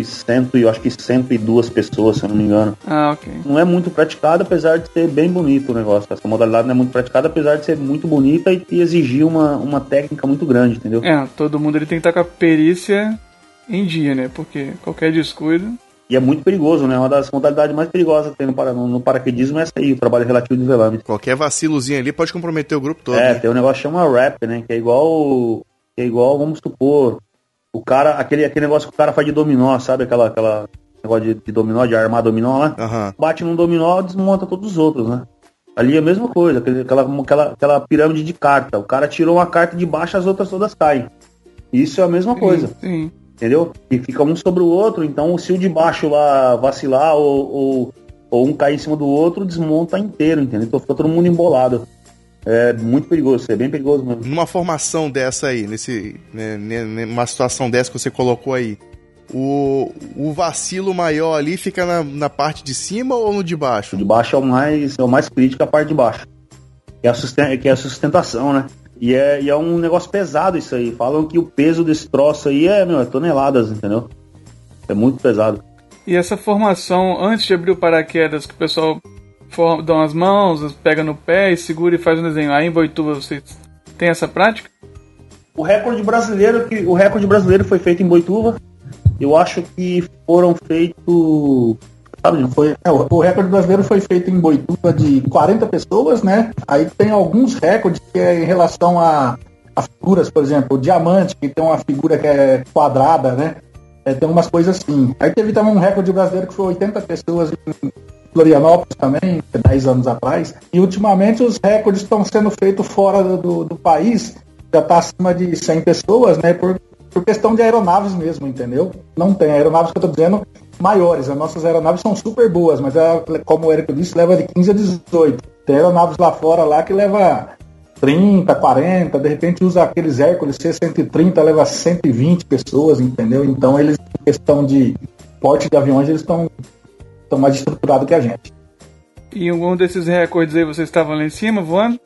102 pessoas, se eu não me engano. Ah, ok. Não é muito praticado, apesar de ser bem bonito o negócio. Essa modalidade não é muito praticada, apesar de ser muito bonita e exigir uma técnica muito grande, entendeu? Todo mundo ele tem que estar com a perícia em dia, né? Porque qualquer descuido... E é muito perigoso, né? Uma das modalidades mais perigosas que tem no paraquedismo é essa aí, o trabalho relativo de velame. Qualquer vacilozinho ali pode comprometer o grupo todo. Né? Tem um negócio que chama RAP, né? Que é igual, vamos supor, o cara, aquele negócio que o cara faz de dominó, sabe? Aquela negócio de dominó, de armar dominó lá. Uhum. Bate num dominó, desmonta todos os outros, né? Ali é a mesma coisa, aquela pirâmide de carta. O cara tirou uma carta de baixo, as outras todas caem. Isso é a mesma coisa. Sim. Entendeu? E fica um sobre o outro, então se o de baixo lá vacilar ou um cair em cima do outro, desmonta inteiro, entendeu? Então fica todo mundo embolado. É muito perigoso, é bem perigoso mesmo. Numa formação dessa aí, numa situação dessa que você colocou aí, o vacilo maior ali fica na parte de cima ou no de baixo? O de baixo é o mais crítico, a parte de baixo. Que é a sustentação, né? E é um negócio pesado isso aí. Falam que o peso desse troço aí é toneladas, entendeu? É muito pesado. E essa formação, antes de abrir o paraquedas, que o pessoal dá umas mãos, pega no pé e segura e faz um desenho. Aí em Boituva vocês têm essa prática? O recorde brasileiro foi feito em Boituva. Eu acho que foram feitos... O recorde brasileiro foi feito em Boituva de 40 pessoas, né? Aí tem alguns recordes que é em relação a figuras, por exemplo, o diamante, que tem uma figura que é quadrada, né? Tem umas coisas assim. Aí teve também um recorde brasileiro que foi 80 pessoas em Florianópolis também, 10 anos atrás. E ultimamente os recordes estão sendo feitos fora do país, já está acima de 100 pessoas, né? Por questão de aeronaves mesmo, entendeu? Não tem aeronaves que eu tô dizendo maiores. As nossas aeronaves são super boas, mas como o Érico disse, leva de 15 a 18. Tem aeronaves lá fora lá que leva 30, 40, de repente usa aqueles Hércules C-130, leva 120 pessoas, entendeu? Então eles, em questão de porte de aviões, eles estão mais estruturados que a gente. E algum desses recordes aí vocês estavam lá em cima voando?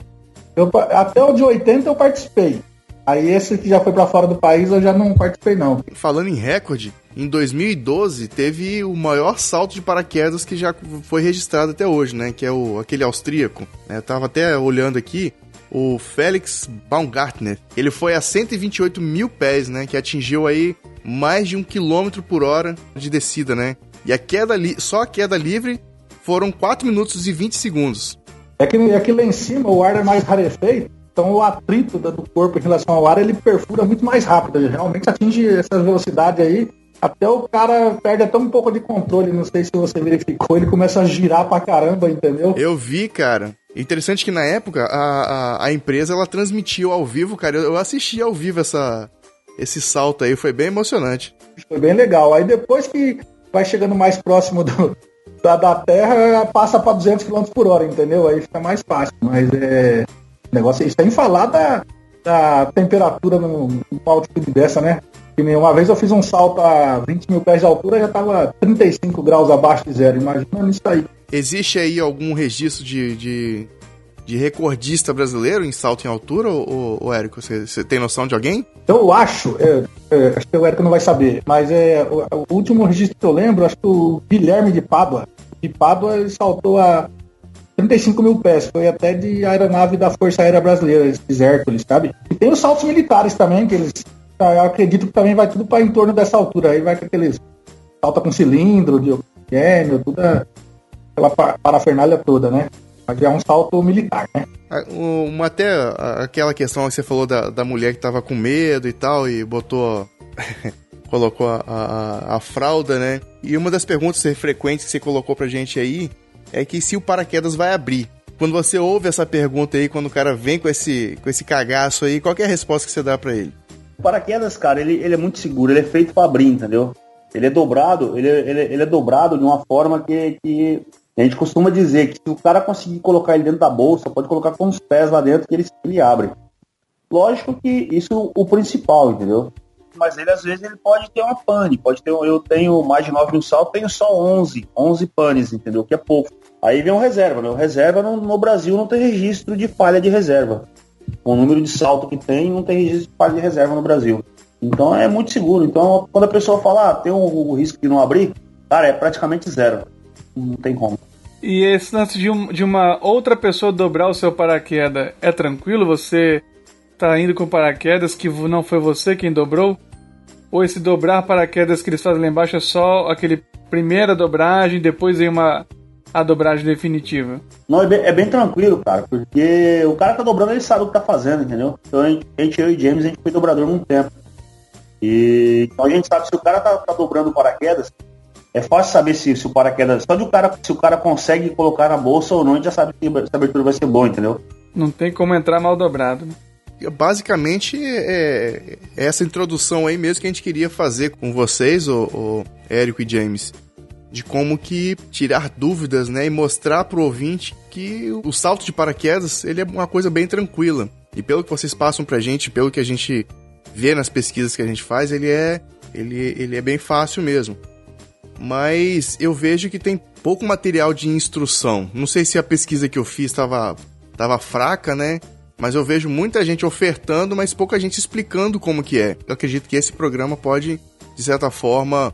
Até o de 80 eu participei. Aí esse que já foi pra fora do país eu já não participei não. Falando em recorde, em 2012 teve o maior salto de paraquedas que já foi registrado até hoje, né? Que é aquele austríaco. Eu tava até olhando aqui, o Felix Baumgartner. Ele foi a 128 mil pés, né? Que atingiu aí mais de 1 km por hora de descida, né? E só a queda livre foram 4 minutos e 20 segundos. É que lá em cima o ar é mais rarefeito. Então o atrito do corpo em relação ao ar, ele perfura muito mais rápido. Ele realmente atinge essa velocidade aí. Até o cara perde até um pouco de controle. Não sei se você verificou. Ele começa a girar pra caramba, entendeu? Eu vi, cara. Interessante que na época a empresa ela transmitiu ao vivo, cara. Eu assisti ao vivo esse salto aí. Foi bem emocionante. Foi bem legal. Aí depois que vai chegando mais próximo da Terra, passa pra 200 km por hora, entendeu? Aí fica mais fácil. Mas o negócio é sem falar da temperatura numa altitude dessa, né? Uma vez eu fiz um salto a 20 mil pés de altura, já tava 35 graus abaixo de zero. Imagina isso aí. Existe aí algum registro de recordista brasileiro em salto em altura, ou Érico? Você tem noção de alguém? Eu acho que o Érico não vai saber, mas o último registro que eu lembro, acho que o Guilherme de Pádua. De Pádua ele saltou a 35 mil pés, foi até de aeronave da Força Aérea Brasileira, esses Hércules, sabe? E tem os saltos militares também, que eles, eu acredito que também vai tudo para em torno dessa altura, aí vai com aqueles salta com cilindro, de oxigênio, toda aquela parafernália toda, né? Mas é um salto militar, né? Até aquela questão que você falou da mulher que tava com medo e tal, e botou colocou a fralda, né? E uma das perguntas frequentes que você colocou pra gente aí é que se o paraquedas vai abrir. Quando você ouve essa pergunta aí, quando o cara vem com esse cagaço aí, qual que é a resposta que você dá pra ele? O paraquedas, cara, ele é muito seguro, ele é feito pra abrir, entendeu? Ele é dobrado, ele é dobrado de uma forma que a gente costuma dizer que se o cara conseguir colocar ele dentro da bolsa, pode colocar com os pés lá dentro que ele abre. Lógico que isso é o principal, entendeu? Mas ele, às vezes, ele pode ter uma pane. Eu tenho mais de 9 no salto, tenho só 11 panes, entendeu? Que é pouco. Aí vem o reserva, né? O reserva no Brasil não tem registro de falha de reserva. O número de salto que tem, não tem registro de falha de reserva no Brasil. Então é muito seguro. Então, quando a pessoa fala, tem o risco de não abrir, cara, é praticamente zero. Não tem como. E esse lance de uma outra pessoa dobrar o seu paraquedas é tranquilo? Você tá indo com paraquedas que não foi você quem dobrou? Ou esse dobrar paraquedas que eles fazem lá embaixo é só aquele primeira dobragem, depois vem a dobragem definitiva? Não, é bem tranquilo, cara, porque o cara que tá dobrando, ele sabe o que tá fazendo, entendeu? Então eu e James, a gente foi dobrador há muito tempo. E então a gente sabe se o cara tá dobrando o paraquedas, é fácil saber se o paraquedas, se o cara consegue colocar na bolsa ou não, a gente já sabe que a abertura vai ser boa, entendeu? Não tem como entrar mal dobrado, né? Basicamente é essa introdução aí mesmo que a gente queria fazer com vocês, o Érico e James, de como que tirar dúvidas, né, e mostrar pro ouvinte que o salto de paraquedas, ele é uma coisa bem tranquila. E pelo que vocês passam pra gente, pelo que a gente vê nas pesquisas que a gente faz, ele é bem fácil mesmo. Mas eu vejo que tem pouco material de instrução. Não sei se a pesquisa que eu fiz estava fraca, né? Mas eu vejo muita gente ofertando, mas pouca gente explicando como que é. Eu acredito que esse programa pode, de certa forma,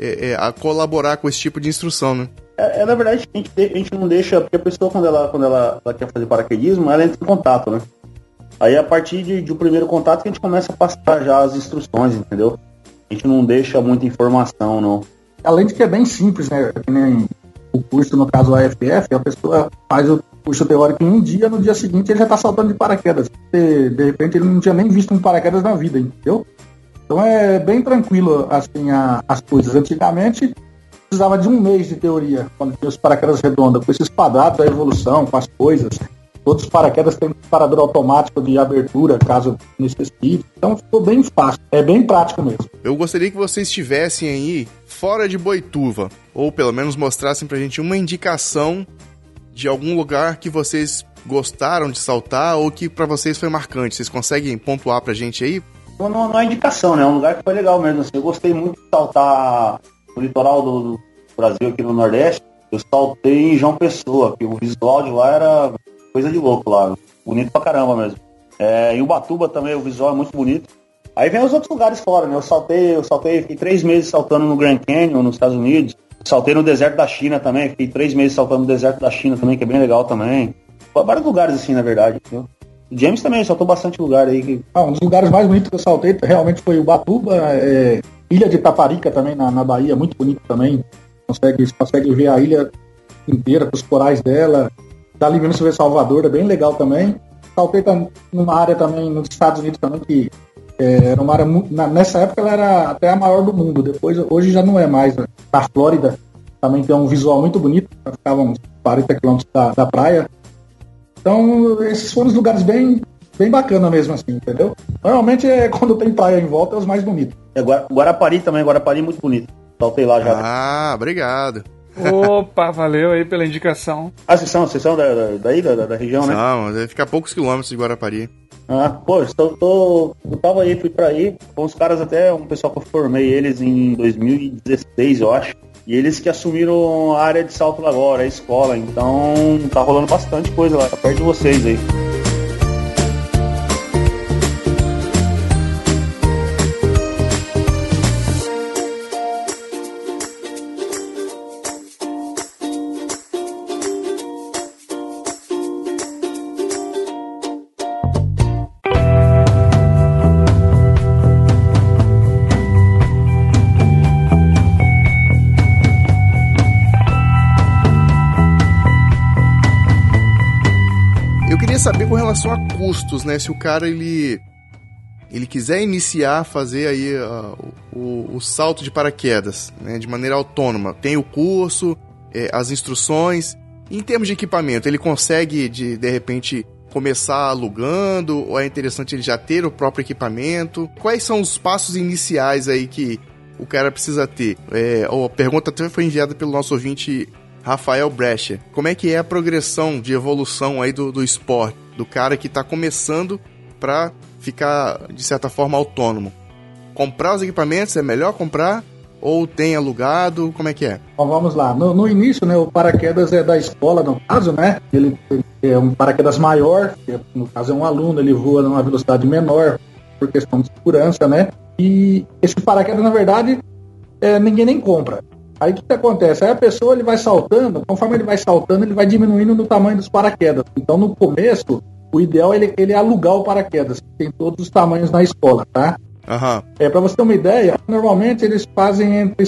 colaborar com esse tipo de instrução, né? Na verdade, a gente não deixa... Porque a pessoa, quando ela quer fazer paraquedismo, ela entra em contato, né? Aí, a partir de um primeiro contato, que a gente começa a passar já as instruções, entendeu? A gente não deixa muita informação, não. Além de que é bem simples, né? Que nem o curso, no caso, AFF, a pessoa faz o curso teórico em um dia, no dia seguinte ele já está saltando de paraquedas. De repente ele não tinha nem visto um paraquedas na vida, entendeu? Então é bem tranquilo assim as coisas. Antigamente precisava de um mês de teoria, quando tinha os paraquedas redondos, com esses quadrados da evolução, com as coisas. Todos os paraquedas têm disparador automático de abertura, caso necessite. Então ficou bem fácil, é bem prático mesmo. Eu gostaria que vocês estivessem aí fora de Boituva, ou pelo menos mostrassem pra gente uma indicação de algum lugar que vocês gostaram de saltar ou que pra vocês foi marcante. Vocês conseguem pontuar pra gente aí? Não é indicação, né? É um lugar que foi legal mesmo. Assim. Eu gostei muito de saltar no litoral do Brasil, aqui no Nordeste. Eu saltei em João Pessoa, que o visual de lá era coisa de louco lá. Bonito pra caramba mesmo. Em Ubatuba também o visual é muito bonito. Aí vem os outros lugares fora, né? Eu saltei, fiquei 3 meses saltando no Grand Canyon, nos Estados Unidos. Saltei no deserto da China também, fiquei 3 meses saltando no deserto da China também, que é bem legal também. Vários lugares assim, na verdade, entendeu? O James também saltou bastante lugar aí. Um dos lugares mais bonitos que eu saltei realmente foi Ubatuba, Ilha de Taparica também, na Bahia, muito bonito também. Consegue ver a ilha inteira, com os corais dela. Dali mesmo você vê Salvador, é bem legal também. Saltei numa área também nos Estados Unidos também, que era uma área, nessa época ela era até a maior do mundo. Hoje já não é mais. Né? Na Flórida também tem um visual muito bonito, ficava uns 40 quilômetros da praia. Então esses foram os lugares bem bacana mesmo assim, entendeu? Normalmente quando tem praia em volta é os mais bonitos. Guarapari também, Guarapari muito bonito. Saltei lá já. Ah, obrigado. Opa, valeu aí pela indicação. Vocês são daí, da região, né? Não, deve ficar a poucos quilômetros de Guarapari. Eu tava aí, fui pra aí, com os caras até, um pessoal que eu formei eles em 2016, eu acho. E eles que assumiram a área de salto lá agora, a escola, então tá rolando bastante coisa lá, tá perto de vocês aí. Saber com relação a custos, né? Se o cara, ele ele quiser iniciar a fazer aí o salto de paraquedas, né, de maneira autônoma, tem o curso, as instruções. Em termos de equipamento, ele consegue, de repente, começar alugando, ou é interessante ele já ter o próprio equipamento? Quais são os passos iniciais aí que o cara precisa ter? A pergunta até foi enviada pelo nosso ouvinte Rafael Brecha. Como é que é a progressão de evolução aí do esporte, do cara que está começando para ficar, de certa forma, autônomo? Comprar os equipamentos, é melhor comprar? Ou tem alugado? Como é que é? Bom, vamos lá. No início, né, o paraquedas é da escola, no caso, né? Ele é um paraquedas maior, que no caso é um aluno, ele voa numa velocidade menor, por questão de segurança, né? E esse paraquedas, na verdade, ninguém nem compra. Aí o que acontece? Aí a pessoa, ele vai saltando, conforme ele vai saltando, ele vai diminuindo no tamanho dos paraquedas. Então, no começo, o ideal é ele alugar o paraquedas, que tem todos os tamanhos na escola, tá? Uhum. Para você ter uma ideia, normalmente eles fazem entre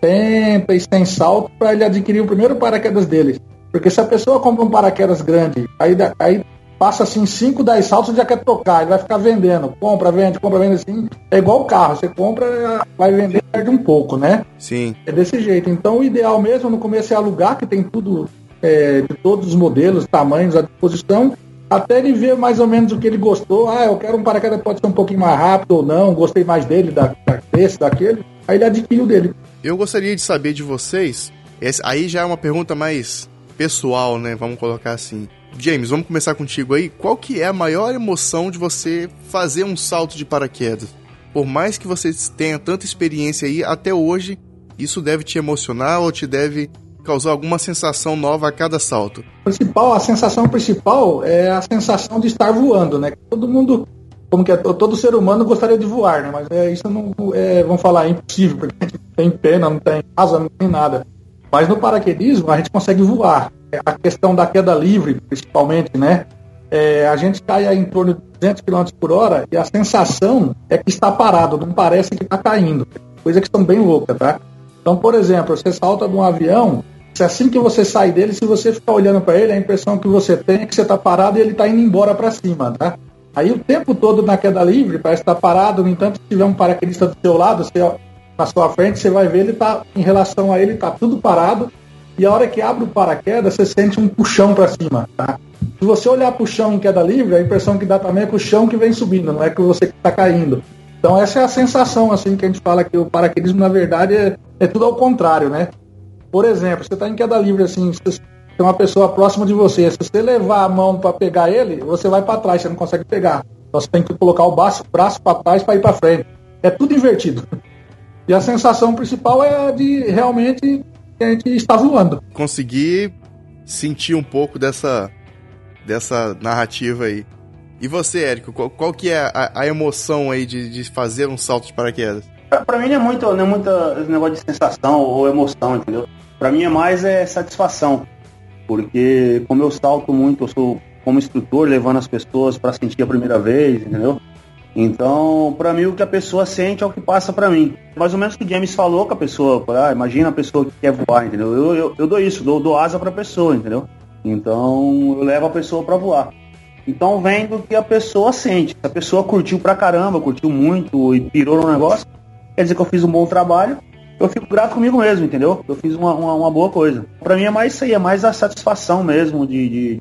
70 e 100 saltos para ele adquirir o primeiro paraquedas deles. Porque se a pessoa compra um paraquedas grande, aí passa assim 5, 10 saltos, já quer trocar, ele vai ficar vendendo, compra, vende assim. É igual o carro, você compra, vai vender, perde um pouco, né? Sim. É desse jeito. Então o ideal mesmo no começo é alugar, que tem tudo de todos os modelos, tamanhos à disposição, até ele ver mais ou menos o que ele gostou. Eu quero um paraquedas que pode ser um pouquinho mais rápido ou não, gostei mais dele, desse, daquele. Aí ele adquire o dele. Eu gostaria de saber de vocês, aí já é uma pergunta mais pessoal, né? Vamos colocar assim. James, vamos começar contigo aí. Qual que é a maior emoção de você fazer um salto de paraquedas? Por mais que você tenha tanta experiência aí, até hoje, isso deve te emocionar ou te deve causar alguma sensação nova a cada salto? A sensação principal é a sensação de estar voando, né? Todo mundo, todo ser humano gostaria de voar, né? Mas isso não vamos falar, é impossível, porque a gente não tem pena, não tem asa, não tem nada. Mas no paraquedismo a gente consegue voar. A questão da queda livre, principalmente, né? A gente cai em torno de 200 km por hora e a sensação é que está parado, não parece que está caindo. Coisa que estão bem louca, tá? Então, por exemplo, você salta de um avião, se assim que você sai dele, se você ficar olhando para ele, a impressão que você tem é que você está parado e ele está indo embora para cima, tá? Aí o tempo todo na queda livre, parece estar parado, no entanto, se tiver um paraquedista do seu lado, na sua frente, você vai ver, ele tá, em relação a ele, está tudo parado, e a hora que abre o paraquedas, você sente um puxão para cima, tá? Se você olhar para o chão em queda livre, a impressão que dá também é que o chão que vem subindo, não é que você que está caindo. Então essa é a sensação, assim, que a gente fala que o paraquedismo, na verdade, é tudo ao contrário, né? Por exemplo, você está em queda livre, assim, tem uma pessoa próxima de você, se você levar a mão para pegar ele, você vai para trás, você não consegue pegar. Então você tem que colocar o braço para trás para ir para frente. É tudo invertido. E a sensação principal é de realmente que a gente está voando. Conseguir sentir um pouco dessa narrativa aí. E você, Érico, qual que é a emoção aí de fazer um salto de paraquedas? Pra mim não é muito negócio de sensação ou emoção, entendeu? Pra mim é mais satisfação. Porque como eu salto muito, eu sou como instrutor, levando as pessoas pra sentir a primeira vez, entendeu? Então, pra mim, o que a pessoa sente é o que passa pra mim. Mais ou menos o que o James falou com a pessoa. Imagina a pessoa que quer voar, entendeu? Eu dou isso, dou asa pra pessoa, entendeu? Então, eu levo a pessoa pra voar. Então, vem do que a pessoa sente. Se a pessoa curtiu pra caramba, curtiu muito e pirou no negócio, quer dizer que eu fiz um bom trabalho, eu fico grato comigo mesmo, entendeu? Eu fiz uma boa coisa. Pra mim é mais isso aí, é mais a satisfação mesmo de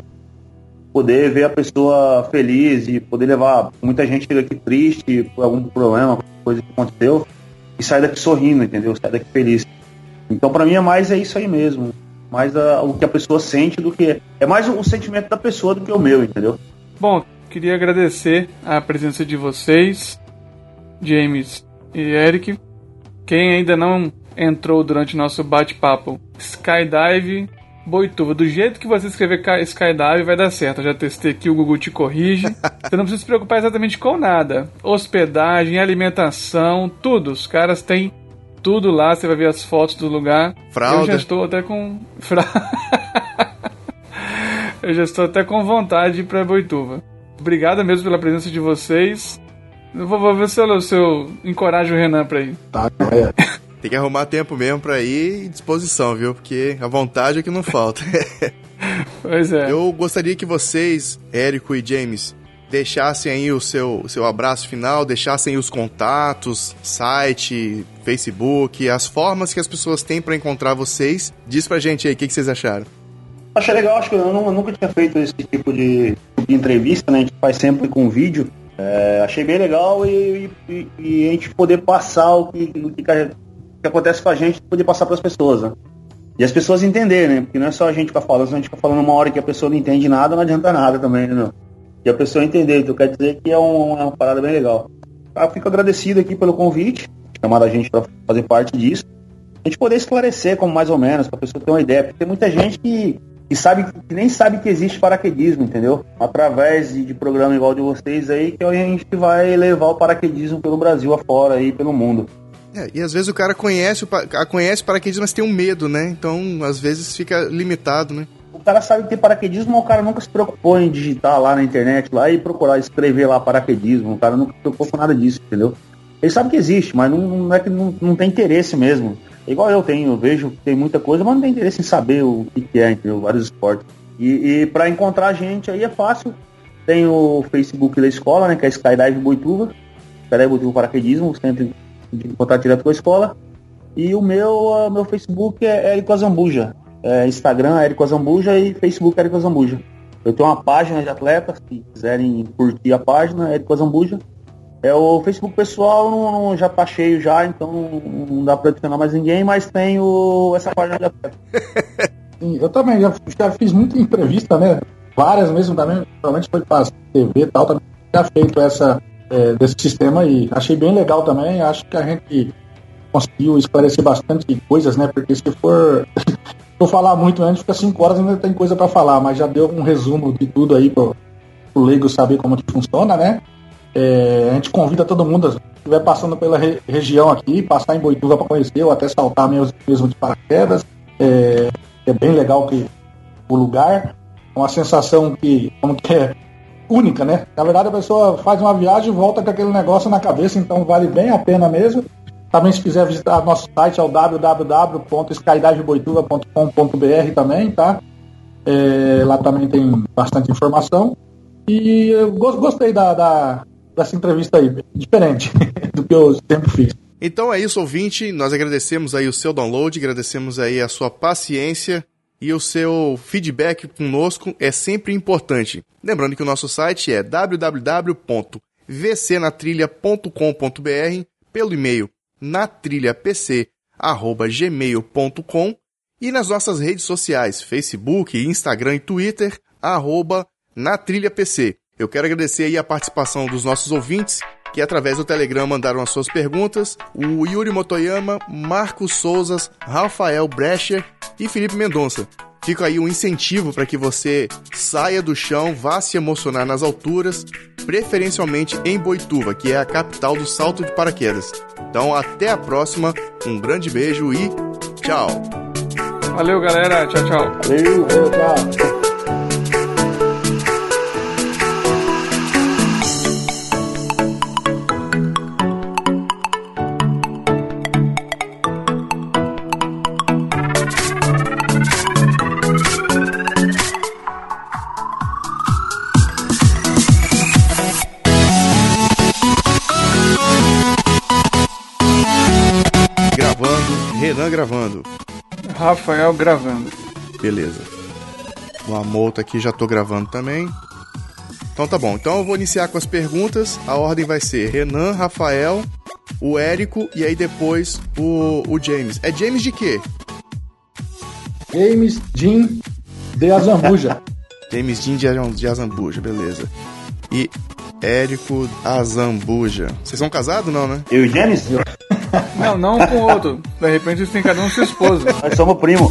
poder ver a pessoa feliz e poder levar. Muita gente chega aqui triste por algum problema, coisa que aconteceu, e sai daqui sorrindo, entendeu? Sai daqui feliz. Então pra mim é isso aí mesmo. Mais o que a pessoa sente do que... É mais o sentimento da pessoa do que o meu, entendeu? Bom, queria agradecer a presença de vocês, James e Eric. Quem ainda não entrou durante o nosso bate-papo, Skydive Boituva. Do jeito que você escrever Skydive vai dar certo. Eu já testei aqui, o Google te corrige. Você não precisa se preocupar exatamente com nada. Hospedagem, alimentação, tudo. Os caras têm tudo lá, você vai ver as fotos do lugar. Fralda. Eu já estou até com... Eu já estou até com vontade de ir para Boituva. Obrigado mesmo pela presença de vocês. Eu vou ver se eu encorajo o Renan para ir. Tá, Tem que arrumar tempo mesmo pra ir e disposição, viu? Porque a vontade é que não falta. Pois é. Eu gostaria que vocês, Érico e James, deixassem aí o seu abraço final, deixassem os contatos, site, Facebook, as formas que as pessoas têm para encontrar vocês. Diz pra gente aí, o que vocês acharam? Achei legal, acho que eu nunca tinha feito esse tipo de entrevista, né? A gente faz sempre com vídeo. Achei bem legal e a gente poder passar o que acontece com a gente, poder passar para as pessoas, né? E as pessoas entenderem, né? Porque não é só a gente ficar falando, se a gente ficar falando uma hora que a pessoa não entende nada, não adianta nada também, né? E a pessoa entender, então quer dizer que é uma parada bem legal. Eu fico agradecido aqui pelo convite, chamar a gente para fazer parte disso. A gente poder esclarecer como mais ou menos, para a pessoa ter uma ideia, porque tem muita gente que nem sabe que existe paraquedismo, entendeu? Através de programa igual de vocês aí, que a gente vai levar o paraquedismo pelo Brasil afora aí, pelo mundo. E às vezes o cara conhece o paraquedismo, mas tem um medo, né? Então, às vezes fica limitado, né? O cara sabe que tem paraquedismo, mas o cara nunca se preocupou em digitar lá na internet lá e procurar escrever lá paraquedismo. O cara nunca se preocupou com nada disso, entendeu? Ele sabe que existe, mas não é que não tem interesse mesmo. É igual eu vejo que tem muita coisa, mas não tem interesse em saber o que é, entendeu? Vários esportes. E para encontrar a gente aí é fácil. Tem o Facebook da escola, né? Que é Skydive Boituva. Skydive Boituva Paraquedismo, você entra em contato direto com a escola. E o meu Facebook é Érico Azambuja. Instagram é Érico Azambuja e Facebook é Érico Azambuja. Eu tenho uma página de atletas, se quiserem curtir a página, Érico Azambuja. O Facebook pessoal já tá cheio já, então não dá pra adicionar mais ninguém, mas tem essa página de atleta. Eu também já fiz muita entrevista, né? Várias mesmo também, provavelmente foi pra TV e tal, também já feito desse sistema aí. Achei bem legal também, acho que a gente conseguiu esclarecer bastante coisas, né? Porque se for falar muito, a gente fica 5 horas e ainda tem coisa pra falar, mas já deu um resumo de tudo aí pro leigo saber como que funciona, né? A gente convida todo mundo, se estiver passando pela região aqui, passar em Boituva para conhecer ou até saltar mesmo de paraquedas. É bem legal o lugar, uma sensação que é única, né? Na verdade, a pessoa faz uma viagem e volta com aquele negócio na cabeça, então vale bem a pena mesmo. Também, se quiser visitar nosso site, é o www.skydiveboituva.com.br também, tá? Lá também tem bastante informação. E eu gostei dessa entrevista aí, diferente do que eu sempre fiz. Então é isso, ouvinte, nós agradecemos aí o seu download, agradecemos aí a sua paciência e o seu feedback conosco é sempre importante. Lembrando que o nosso site é www.vcnatrilha.com.br, pelo e-mail natrilhapc@gmail.com e nas nossas redes sociais, Facebook, Instagram e Twitter, @natrilhapc. Eu quero agradecer aí a participação dos nossos ouvintes, que através do Telegram mandaram as suas perguntas, o Yuri Motoyama, Marcos Souzas, Rafael Brecher e Felipe Mendonça. Fica aí um incentivo para que você saia do chão, vá se emocionar nas alturas, preferencialmente em Boituva, que é a capital do salto de paraquedas. Então até a próxima, um grande beijo e tchau! Valeu, galera, tchau, tchau. Valeu, tchau. Renan gravando. Rafael gravando. Beleza. O Amouta aqui já tô gravando também. Então tá bom. Então eu vou iniciar com as perguntas. A ordem vai ser Renan, Rafael, o Érico e aí depois o James. É James de quê? James Dean de Azambuja. James Dean de Azambuja, beleza. E Érico Azambuja. Vocês são casados, não, né? Eu e o James? Não com o outro. De repente eles têm cada um sua esposa. Nós somos primo.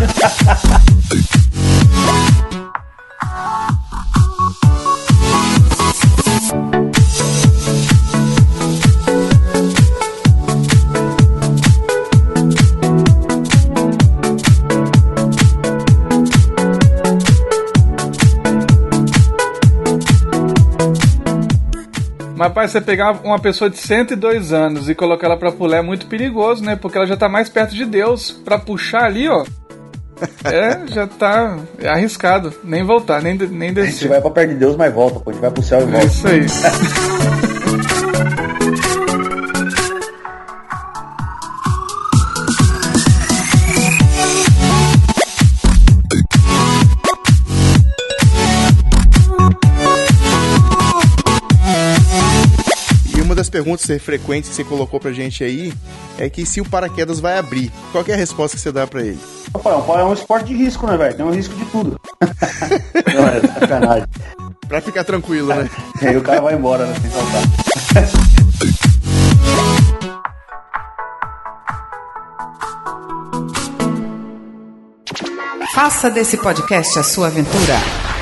Mas, pai, você pegar uma pessoa de 102 anos e colocar ela pra pular é muito perigoso, né? Porque ela já tá mais perto de Deus. Pra puxar ali, ó, Já tá arriscado. Nem voltar, nem A gente descer. vai pra perto de Deus, mas volta, pô. A gente vai pro céu e volta. É isso aí. Uma das perguntas frequentes que você colocou pra gente aí é que se o paraquedas vai abrir. Qual que é a resposta que você dá pra ele? É um esporte de risco, né, velho? Tem um risco de tudo. Não, é sacanagem. Pra ficar tranquilo, né? E aí o cara vai embora, né, sem saltar. Faça desse podcast a sua aventura.